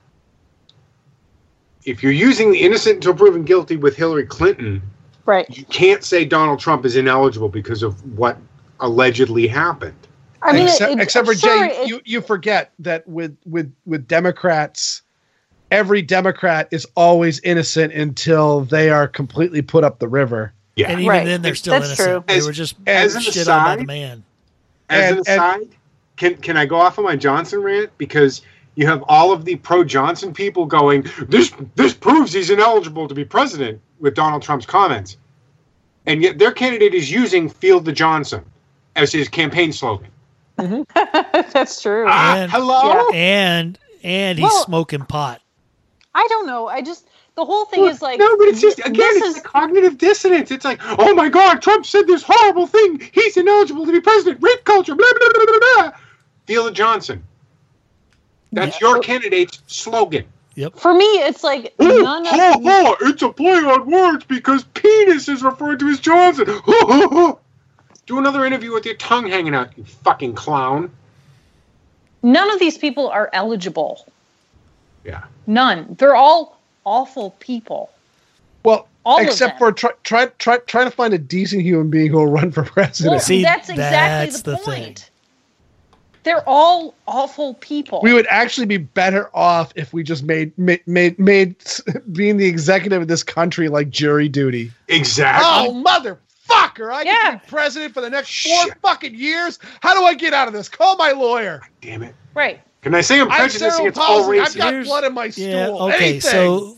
if you're using the innocent until proven guilty with Hillary Clinton, right, you can't say Donald Trump is ineligible because of what allegedly happened. I mean, except for sure, Jay, you forget that with Democrats, every Democrat is always innocent until they are completely put up the river. Yeah, And even then, they're still innocent. True. They were just as an shit on by aside- the man. As an aside, can I go off on my Johnson rant? Because you have all of the pro-Johnson people going, this proves he's ineligible to be president with Donald Trump's comments. And yet their candidate is using Field the Johnson as his campaign slogan. That's true. Hello? And he's Well- smoking pot. I don't know. The whole thing is like, no, but it's just, again, this it's is the cognitive dissonance. It's like, oh my God, Trump said this horrible thing. He's ineligible to be president. Rape culture, blah, blah, blah, blah, blah. Field the Johnson. That's your candidate's slogan. for me. It's like none of It's a play on words because penis is referred to as Johnson. Do another interview with your tongue hanging out, you fucking clown. none of these people are eligible. Yeah. None. They're all awful people. Well, All of except them. for try to find a decent human being who will run for president. Well, See, that's exactly that's the the point. thing. They're all awful people. We would actually be better off if we just made being the executive of this country like jury duty. Exactly. Oh, motherfucker! I Yeah. can be president for the next 4 fucking years. How do I get out of this? Call my lawyer. Damn it. Right. Can I say I'm I'm prejudiced cerebral against all palsy. I've races? got Here's- blood in my stool. Yeah. Okay. Anything. So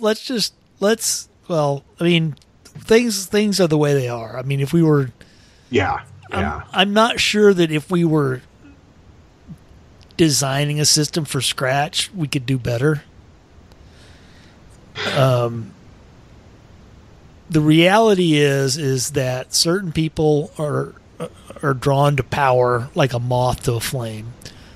I mean, things are the way they are. I mean, if we were, Yeah. I'm not sure that if we were designing a system for scratch, we could do better. The reality is that certain people are drawn to power like a moth to a flame.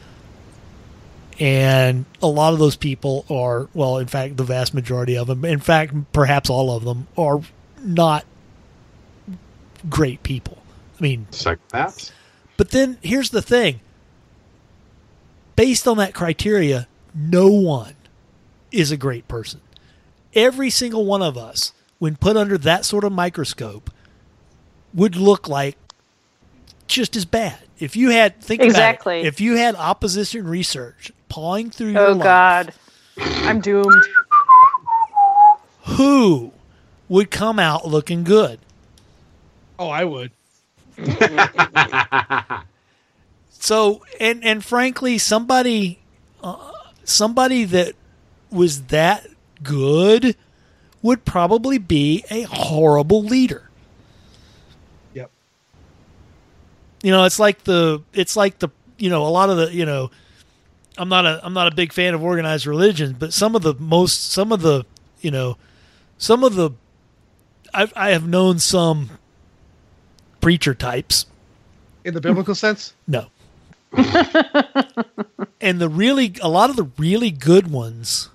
And a lot of those people are, well, in fact, the vast majority of them, in fact, perhaps all of them, are not great people. I mean, Psychopaths? but then here's the thing. Based on that criteria, no one is a great person. Every single one of us, when put under that sort of microscope, would look like just as bad. If you had, think Exactly. about it, if you had opposition research pawing through your Oh life, God, I'm doomed. who would come out looking good? Oh, I would. So, and frankly, somebody that was that good would probably be a horrible leader. Yep. You know, it's like the a lot of the I'm not a big fan of organized religion, but I have known some preacher types. In the biblical sense? No. And a lot of the really good ones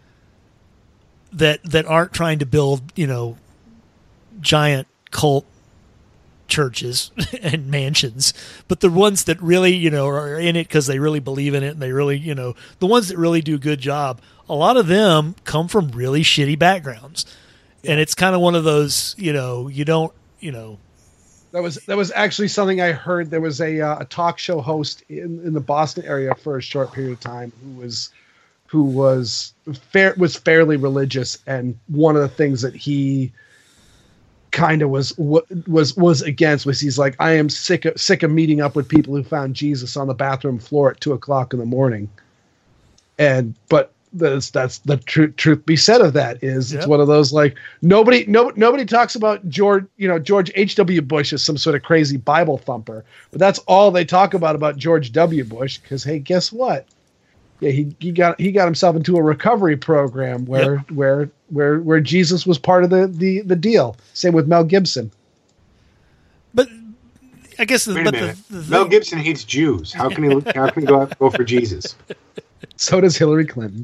that aren't trying to build, giant cult churches and mansions, but the ones that really, are in it because they really believe in it and they really, the ones that really do a good job, a lot of them come from really shitty backgrounds. And it's kind of one of those, you don't. That was actually something I heard. There was a talk show host in the Boston area for a short period of time who was fairly religious, and one of the things that he kind of was against was he's like, I am sick of meeting up with people who found Jesus on the bathroom floor at 2:00 in the morning, but that's the truth be said of that is it's one of those like nobody talks about George H.W. Bush as some sort of crazy Bible thumper, but that's all they talk about George W. Bush, because hey, guess what? Yeah, he got himself into a recovery program where Jesus was part of the deal. Same with Mel Gibson. But I guess Wait a minute. Mel Gibson hates Jews. How can he go for Jesus? So does Hillary Clinton.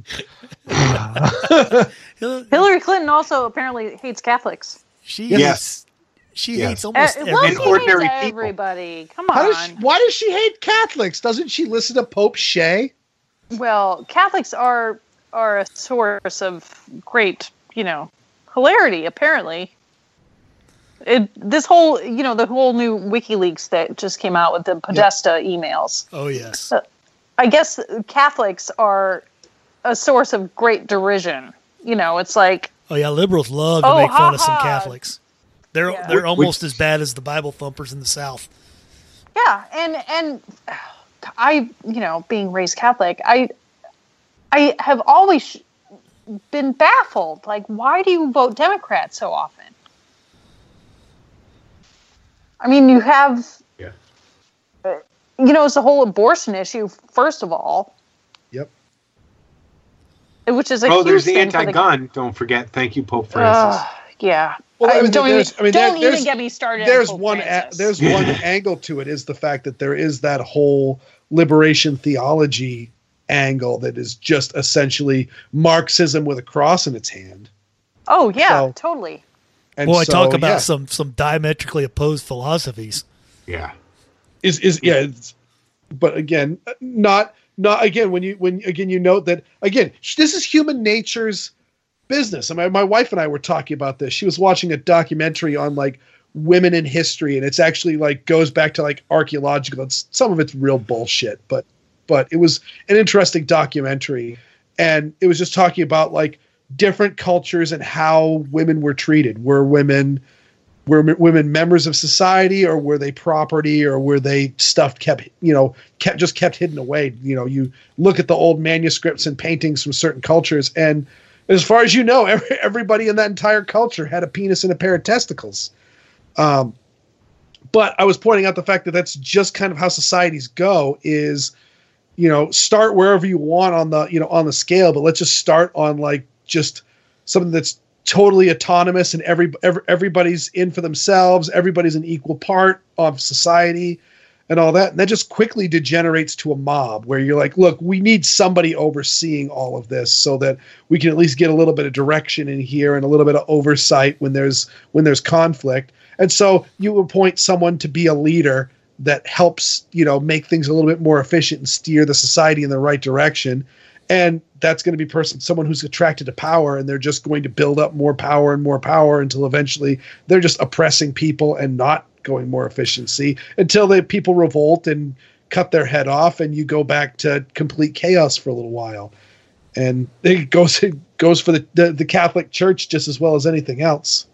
Hillary Clinton also apparently hates Catholics. She Yes. hates almost Well, everybody. she ordinary hates people. everybody. Come on. Why does she hate Catholics? Doesn't she listen to Pope Shea? Well, Catholics are a source of great, hilarity, apparently. This whole, the whole new WikiLeaks that just came out with the Podesta emails. Oh, yes. I guess Catholics are a source of great derision. It's like... Oh, yeah, liberals love to make fun of some Catholics. They're almost as bad as the Bible thumpers in the South. Yeah, and I, being raised Catholic, I have always been baffled. Like, why do you vote Democrat so often? I mean, you have, it's the whole abortion issue, first of all. Yep. Which is a huge there's the thing anti-gun. Don't forget. Thank you, Pope Francis. Yeah. Well, don't even get me started. There's one angle to it, is the fact that there is that whole liberation theology angle that is just essentially Marxism with a cross in its hand. Oh yeah, totally. And I talk about some diametrically opposed philosophies. Yeah. But again, not again when you note that again, this is human nature's business. I mean, my wife and I were talking about this. She was watching a documentary on like women in history, and it's actually like goes back to like archaeological. Some of it's real bullshit, but it was an interesting documentary, and it was just talking about like different cultures and how women were treated. Were women members of society, or were they property, or were they stuff kept hidden away? You look at the old manuscripts and paintings from certain cultures, and as far as everybody in that entire culture had a penis and a pair of testicles. But I was pointing out the fact that that's just kind of how societies go, is, start wherever you want on the scale, but let's just start on like just something that's totally autonomous and everybody's in for themselves. Everybody's an equal part of society and all that. And that just quickly degenerates to a mob where you're like, look, we need somebody overseeing all of this so that we can at least get a little bit of direction in here and a little bit of oversight when there's conflict. And so you appoint someone to be a leader that helps, make things a little bit more efficient and steer the society in the right direction. And that's going to be someone who's attracted to power, and they're just going to build up more power until eventually they're just oppressing people and not going more efficiency until the people revolt and cut their head off, and you go back to complete chaos for a little while. And it goes for the Catholic Church just as well as anything else.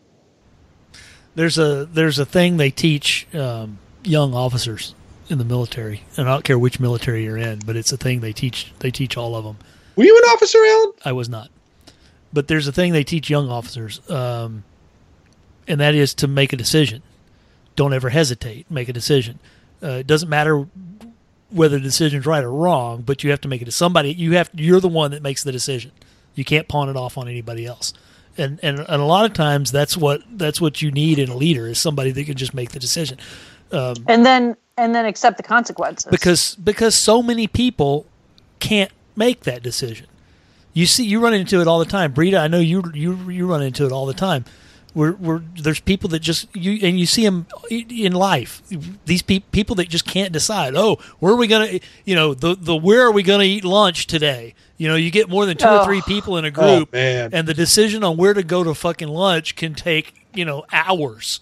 There's a thing they teach young officers in the military, and I don't care which military you're in, but it's a thing they teach all of them. Were you an officer, Alan? I was not. But there's a thing they teach young officers, and that is to make a decision. Don't ever hesitate. Make a decision. It doesn't matter whether the decision's right or wrong, but you have to make it. You're the one that makes the decision. You can't pawn it off on anybody else. And a lot of times that's what you need in a leader, is somebody that can just make the decision. And then accept the consequences. Because so many people can't make that decision. You run into it all the time. Brita, I know you run into it all the time. There's people that you see them in life. These people that just can't decide. Oh, where are we gonna? Where are we gonna eat lunch today? You get more than 2 or 3 people in a group, and the decision on where to go to fucking lunch can take hours,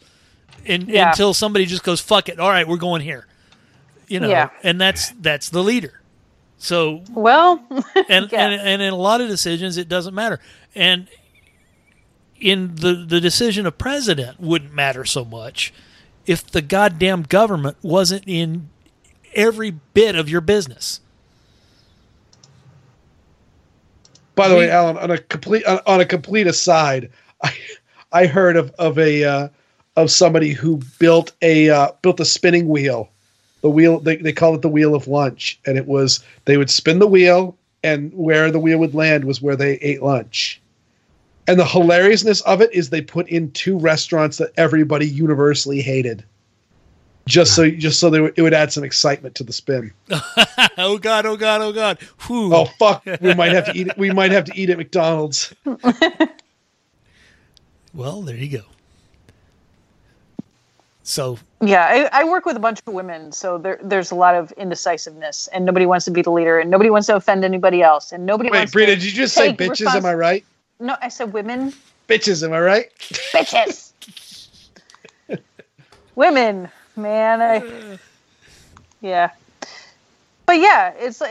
until somebody just goes, fuck it. All right, we're going here. And that's the leader. So and in a lot of decisions it doesn't matter. And in the decision of president wouldn't matter so much if the goddamn government wasn't in every bit of your business. By the way, Alan, on a complete aside, I heard of somebody who built a spinning wheel. The wheel, they call it the wheel of lunch, and they would spin the wheel, and where the wheel would land was where they ate lunch. And the hilariousness of it is they put in 2 restaurants that everybody universally hated, just so it would add some excitement to the spin. Oh God! Whew. Oh fuck! We might have to eat it. We might have to eat at McDonald's. Well, there you go. So yeah, I work with a bunch of women, so there's a lot of indecisiveness, and nobody wants to be the leader, and nobody wants to offend anybody else, and nobody wants. Wait, Brita, did you just say bitches? Am I right? No, I said women. Bitches, am I right? Bitches. women, man. Yeah. But yeah, it's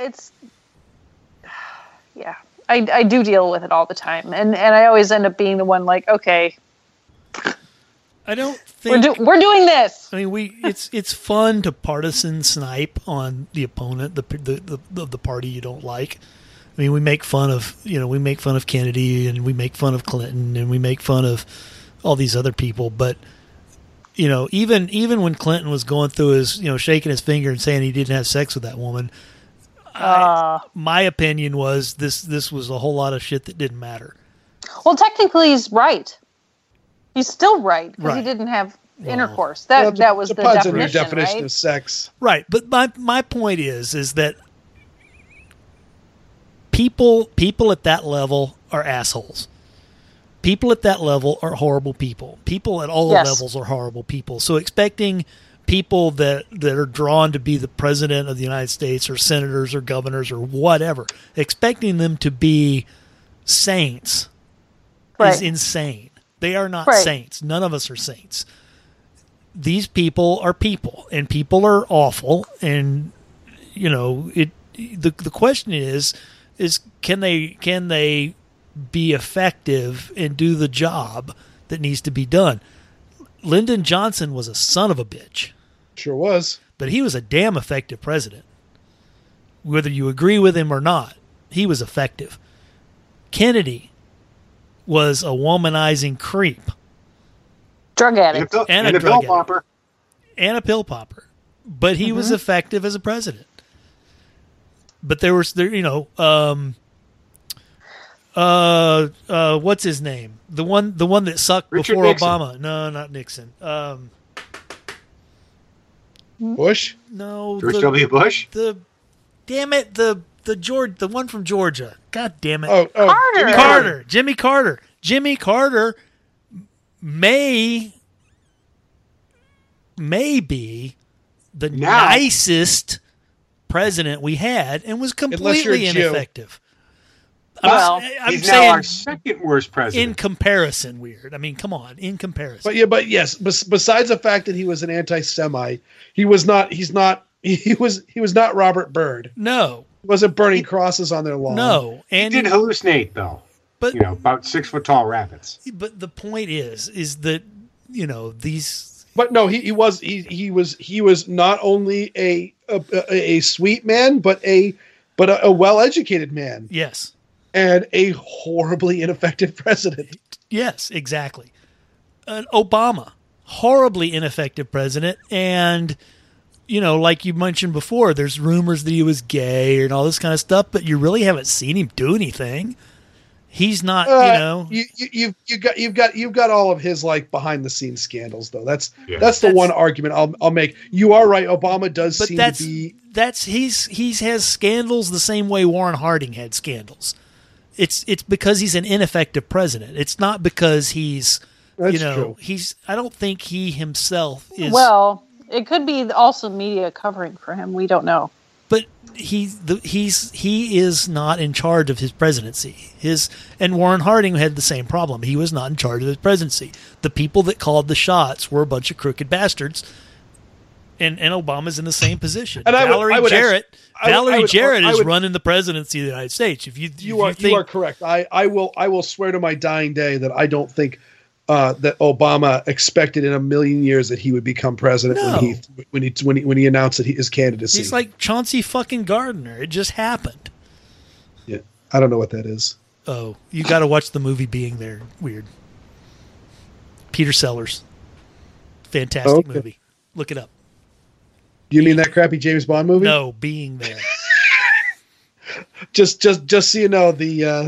yeah. I do deal with it all the time, and I always end up being the one like, okay, I don't think we're doing this. I mean, it's fun to partisan snipe on the opponent, the party you don't like. I mean, we make fun of Kennedy, and we make fun of Clinton, and we make fun of all these other people. But even when Clinton was going through his, shaking his finger and saying he didn't have sex with that woman, my opinion was this was a whole lot of shit that didn't matter. Well, technically, he's right. He's still right because he didn't have intercourse. That was the definition, right? Of sex, right? But my point is that people at that level are assholes. People at that level are horrible people. People at all levels are horrible people. So expecting people that are drawn to be the president of the United States or senators or governors or whatever, expecting them to be saints is insane. They are not saints. None of us are saints. These people are people, and people are awful. And the question is can they be effective and do the job that needs to be done? Lyndon Johnson was a son of a bitch. Sure was. But he was a damn effective president. Whether you agree with him or not, he was effective. Kennedy was a womanizing creep. Drug addict. And a pill popper. And a pill popper. But he was effective as a president. But what's his name? The one that sucked Richard before Nixon. Obama. No, not Nixon. Bush? No. George W. Bush? The one from Georgia. God damn it. Oh, Carter. Jimmy Carter. Jimmy Carter may be the nicest president we had and was completely ineffective. He's now our second worst president. In comparison, weird. I mean, come on, in comparison. But yes, besides the fact that he was an anti-Semite, he was not Robert Byrd. No. He wasn't burning crosses on their lawn. No. And he did hallucinate, though. But about 6 foot tall rabbits. But the point is that these. But no, he was not only a sweet man, but a well-educated man. Yes. And a horribly ineffective president. Yes, exactly. Obama, horribly ineffective president, and like you mentioned before, there's rumors that he was gay and all this kind of stuff, but you really haven't seen him do anything. He's not, You've got all of his behind the scenes scandals though. That's the one argument I'll make. You are right. Obama does seem to be. He has scandals the same way Warren Harding had scandals. It's because he's an ineffective president. It's not because he's true. I don't think he himself is. Well, it could be also media covering for him. We don't know. But he is not in charge of his presidency. And Warren Harding had the same problem. He was not in charge of his presidency. The people that called the shots were a bunch of crooked bastards. And Obama's in the same position. And Valerie Jarrett is running the presidency of the United States. You are correct. I will swear to my dying day that I don't think that Obama expected in a million years that he would become president when he announced his candidacy. He's like Chauncey fucking Gardner. It just happened. Yeah, I don't know what that is. Oh, you got to watch the movie Being There. Weird. Peter Sellers. Fantastic movie. Look it up. You mean that crappy James Bond movie? No, Being There. just so you know,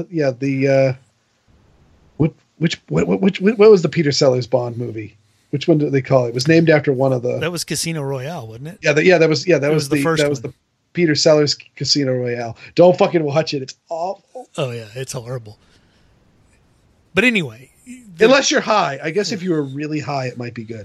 what was the Peter Sellers Bond movie? Which one did they call it? It was named after one of the. That was Casino Royale, wasn't it? That was the first. That was the Peter Sellers Casino Royale. Don't fucking watch it. It's awful. Oh yeah, it's horrible. But anyway, unless you're high, I guess if you were really high, it might be good.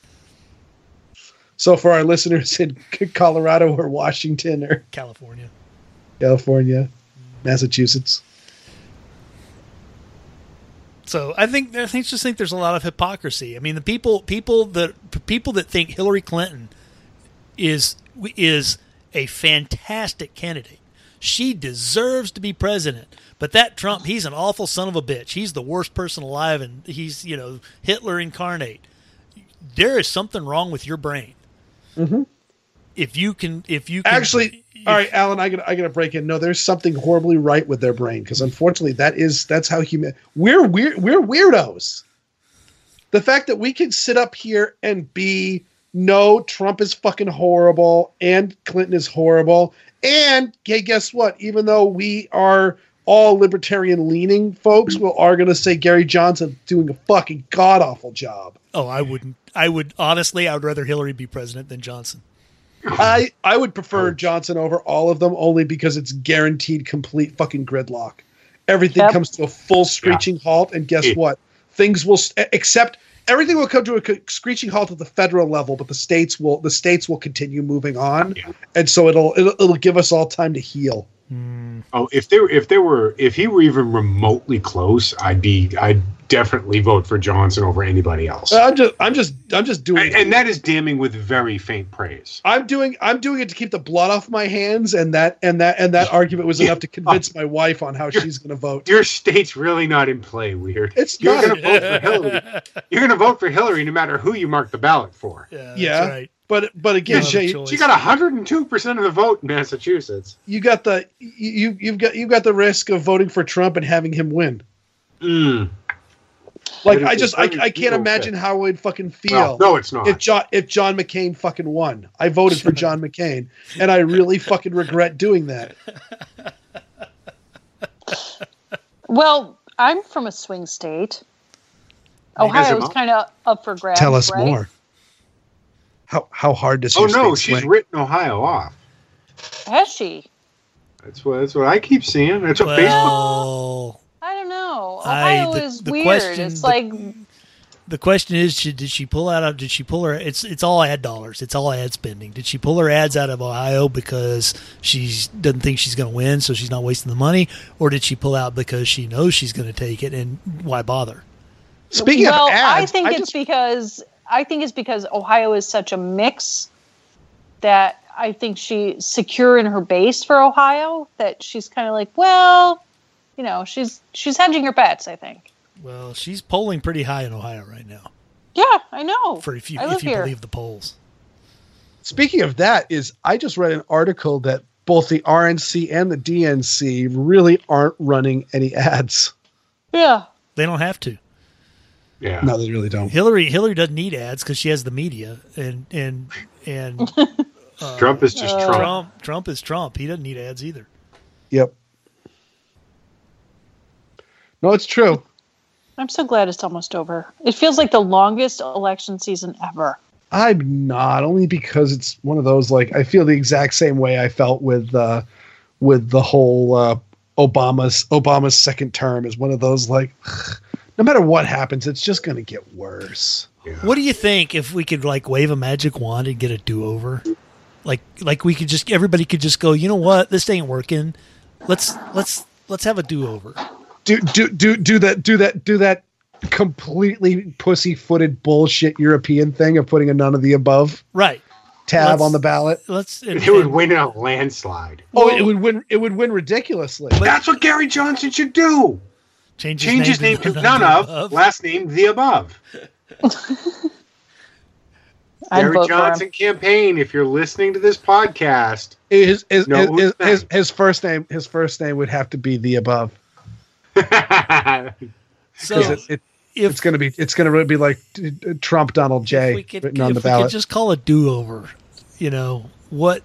So for our listeners in Colorado or Washington or California, Massachusetts. So I just think there's a lot of hypocrisy. I mean, the people that think Hillary Clinton is a fantastic candidate. She deserves to be president. But that Trump, he's an awful son of a bitch. He's the worst person alive, and he's, Hitler incarnate. There is something wrong with your brain. Mm-hmm. If you can actually, all right, Alan, I gotta break in. No, there's something horribly right with their brain, because unfortunately, that's how we're weirdos. The fact that we can sit up here and be, no, Trump is fucking horrible and Clinton is horrible, and hey, guess what? Even though we are all libertarian leaning folks, are going to say Gary Johnson doing a fucking god awful job. Oh, I wouldn't. I would rather Hillary be president than Johnson. I would prefer Johnson over all of them, only because it's guaranteed complete fucking gridlock. Everything comes to a full screeching halt, and guess what? Things will everything will come to a screeching halt at the federal level, but the states will continue moving on, and so it'll give us all time to heal. Oh, if he were even remotely close, I'd definitely vote for Johnson over anybody else. I'm just doing, and that is damning with very faint praise. I'm doing it to keep the blood off my hands, and that argument was enough to convince my wife on how she's going to vote. Your state's really not in play, Weird. You're going to vote for Hillary. You're going to vote for Hillary no matter who you mark the ballot for. Yeah, that's right. But again, she got 102% of the vote in Massachusetts. You got you've got the risk of voting for Trump and having him win. Like I can't imagine how it would fucking feel. No, it's not. If John McCain fucking won. I voted for John McCain, and I really fucking regret doing that. Well, I'm from a swing state. Ohio is kind of up for grabs. Tell us right? more. How hard does your state she's swing? written Ohio off. Has she? That's what I keep seeing. That's what Facebook. I don't know. Ohio is weird. It's like the question is, did she pull her? It's all ad dollars. It's all ad spending. Did she pull her ads out of Ohio because she doesn't think she's going to win, so she's not wasting the money, or did she pull out because she knows she's going to take it, and why bother? Speaking of ads, I think it's because Ohio is such a mix that I think she's secure in her base for Ohio, that she's kind of like, well, she's hedging her bets, I think. Well, she's polling pretty high in Ohio right now. Yeah, I know. If you believe the polls. Speaking of that, I just read an article that both the RNC and the DNC really aren't running any ads. Yeah. They don't have to. Yeah. No, they really don't. Hillary doesn't need ads because she has the media, and Trump is just Trump. Trump is Trump. He doesn't need ads either. Yep. No, it's true. I'm so glad it's almost over. It feels like the longest election season ever. I'm not, only because it's one of those, like, I feel the exact same way I felt with the whole Obama's second term, is one of those, like, no matter what happens, it's just going to get worse. Yeah. What do you think if we could wave a magic wand and get a do-over? Like we could everybody could just go, you know what, this ain't working. Let's have a do-over. Do that completely pussy-footed bullshit European thing of putting a none of the above tab on the ballot. It would win in a landslide. It would win ridiculously. That's what Gary Johnson should do. Change his name to none of, last name the above. Gary Johnson campaign, if you're listening to this podcast, his first name would have to be the above. So it's going to be like Trump Donald J written on the ballot. We could just call a do-over, what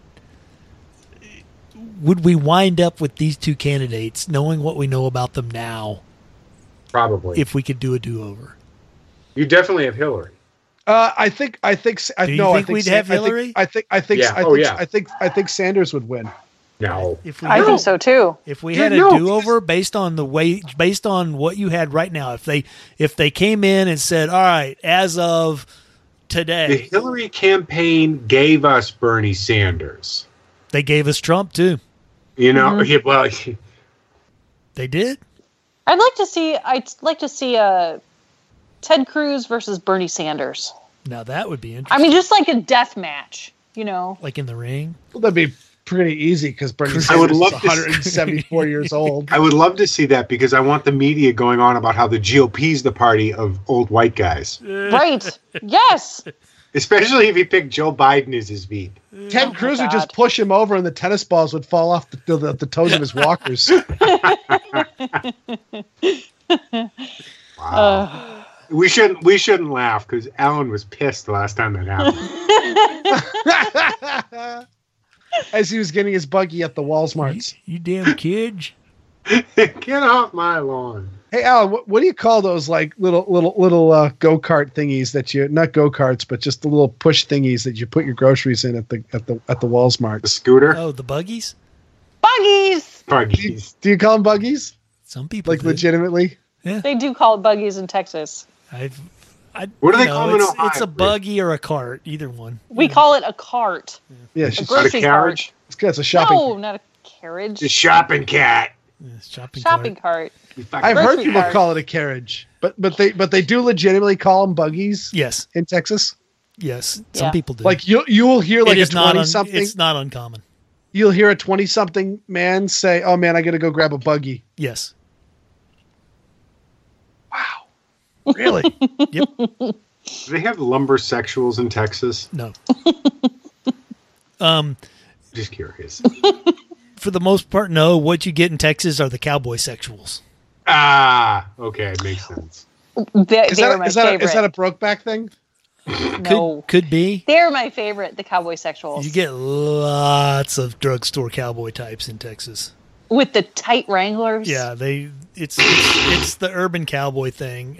would we wind up with these two candidates, knowing what we know about them now? Probably, if we could do a do-over. You definitely have Hillary. I think we'd have Hillary? I think Sanders would win. No, I think so too. If we had a do-over based on what you had right now, if they came in and said, all right, as of today, the Hillary campaign gave us Bernie Sanders. They gave us Trump too. Well, they did. I'd like to see Ted Cruz versus Bernie Sanders. Now that would be interesting. I mean, just like a death match, like in the ring. Well, that'd be pretty easy because Bernie I Sanders would love is to 174 years old. I would love to see that because I want the media going on about how the GOP's the party of old white guys. Right? Yes. Especially if he picked Joe Biden as his VP. Ted Cruz would God. just push him over and the tennis balls would fall off the toes of his walkers. Wow. We shouldn't laugh because Alan was pissed the last time that happened. As he was getting his buggy at the Walsmarts. You damn kids. Get off my lawn. Hey Alan, what do you call those like little go-kart thingies that you not go-karts but just the little push thingies that you put your groceries in at the The Walsmarts? scooter? Oh, the buggies? Buggies. Buggies. Do you call them buggies? Some people Like do. legitimately? They do call it buggies in Texas. What do they call them in Ohio? It's a buggy or a cart, either one. We call it a cart. Yeah, A she's, Not a grocery carriage? it's good. It's a shopping. No, not a carriage. The shopping cat. Yeah, shopping Shopping cart. cart. You fucking- I've heard grocery people cart. call it a carriage, but they do legitimately call them buggies Yes, in Texas. yes. Some Yeah. people do. Like you will hear like it a is not 20 something. It's not uncommon. You'll hear a 20 something man say, "Oh man, I got to go grab a buggy." Yes. Wow, really? Yep. Do they have lumber sexuals in Texas? No. Just curious. For the most part, no. What you get in Texas are the cowboy sexuals. Ah, okay, makes sense. They're my favorite. Is that a Brokeback thing? No. Could be. They're my favorite, the cowboy sexuals. You get lots of drugstore cowboy types in Texas. With the tight Wranglers. Yeah, it's the urban cowboy thing.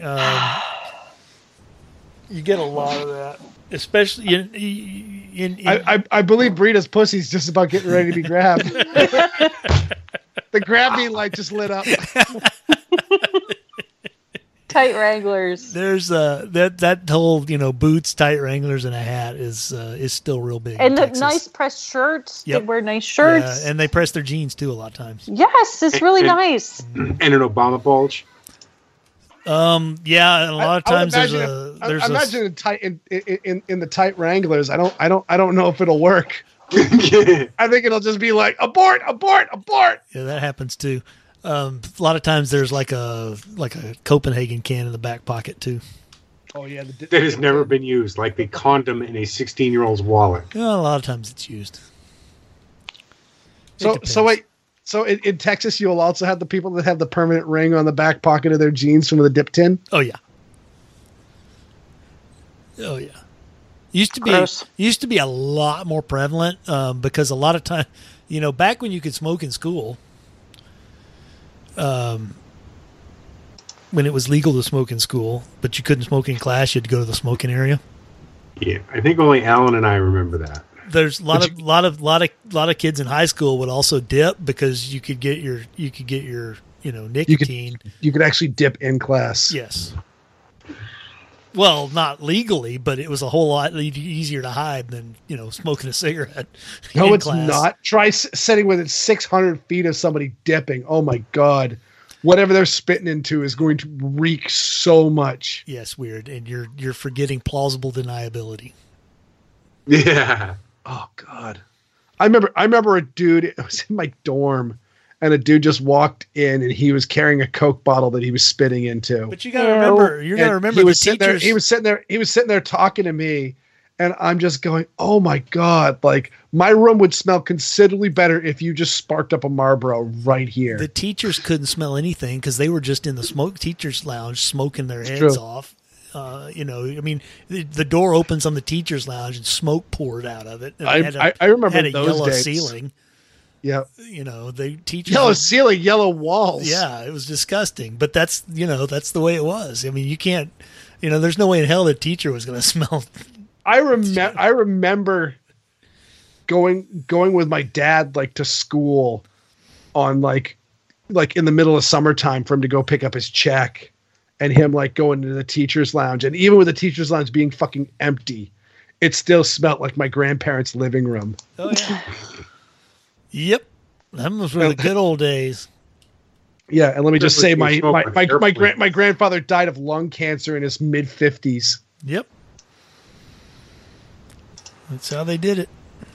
You get a lot of that, especially in I believe Brita's pussy's just about getting ready to be grabbed. The grab me light just lit up. Tight Wranglers. there's that whole boots, tight Wranglers, and a hat is still real big. And in the Texas. nice pressed shirts. Yep. They wear nice shirts. Yeah, and they press their jeans too a lot of times. Yes, it's really And- nice. And an Obama bulge. Yeah, and a lot of times I imagine in the tight Wranglers. I don't know if it'll work. I think it'll just be like abort, abort, abort. Yeah, that happens too. A lot of times there's like a Copenhagen can in the back pocket too. Oh yeah, That has never been used, like the condom in a 16-year-old's wallet. Well, a lot of times it's used. It So depends. wait. So in Texas, you'll also have the people that have the permanent ring on the back pocket of their jeans from the dip tin. Oh yeah. Oh yeah. Used Gross. to be a lot more prevalent because a lot of time, back when you could smoke in school, when it was legal to smoke in school, but you couldn't smoke in class, you had to go to the smoking area. Yeah, I think only Alan and I remember that. There's a lot of kids in high school would also dip because you could get your nicotine. You could actually dip in class. Yes. Well, not legally, but it was a whole lot easier to hide than smoking a cigarette. No, in it's class. not. Try sitting within 600 feet of somebody dipping. Oh my god, whatever they're spitting into is going to reek so much. Yes, weird, and you're forgetting plausible deniability. Yeah. Oh god, I remember a dude. It was in my dorm, and a dude just walked in, and he was carrying a Coke bottle that he was spitting into. But you got to remember, And he was sitting there. He was sitting there talking to me, and I'm just going, "Oh my god!" Like my room would smell considerably better if you just sparked up a Marlboro right here. The teachers couldn't smell anything because they were just in the teachers' lounge smoking their heads true. off. The door opens on the teachers' lounge and smoke poured out of it. And I remember had a those yellow days. ceiling. Yeah, The teachers yellow ceiling, yellow walls. Yeah, it was disgusting. But that's the way it was. I mean, you can't. There's no way in hell the teacher was going to smell. I remember going with my dad like to school on like in the middle of summertime for him to go pick up his check, and him like going to the teacher's lounge, and even with the teacher's lounge being fucking empty, it still smelled like my grandparents' living room. Oh yeah. Yep, that was the good old days. Yeah, and let me just say, Smoke on airplanes. my grandfather died of lung cancer in his mid-50s. Yep. That's how they did it.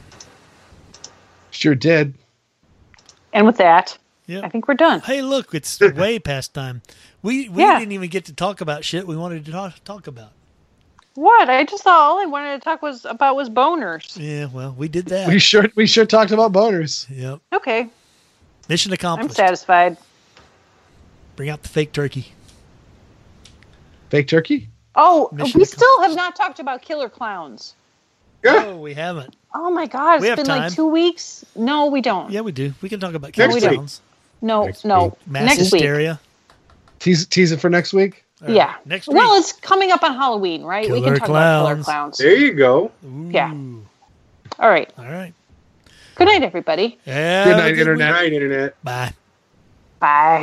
Sure did. And with that, Yep. I think we're done. Hey, look, it's way past time. We didn't even get to talk about shit we wanted to talk about. What? I just thought all I wanted to talk about was boners. Yeah, well, we did that. We sure talked about boners. Yep. Okay, Mission I'm accomplished. satisfied. Bring out the fake turkey. Fake turkey? Oh, Mission we still have not talked about Killer Clowns. Yeah. Oh, we haven't. Oh my God, We it's have been time. like 2 weeks. No, we don't. Yeah, we do. We can talk about Next Killer week. Clowns. No, Next no. week. Mass Next week. hysteria. Tease it for next week? All right. Yeah. Next week. Well, it's coming up on Halloween, right? We Killer can talk about Killer Clowns. Clowns. There you go. Yeah. Ooh. All right. All right. Good night, everybody. Yeah, Good have a night, Internet. Good night, Internet. Bye. Bye.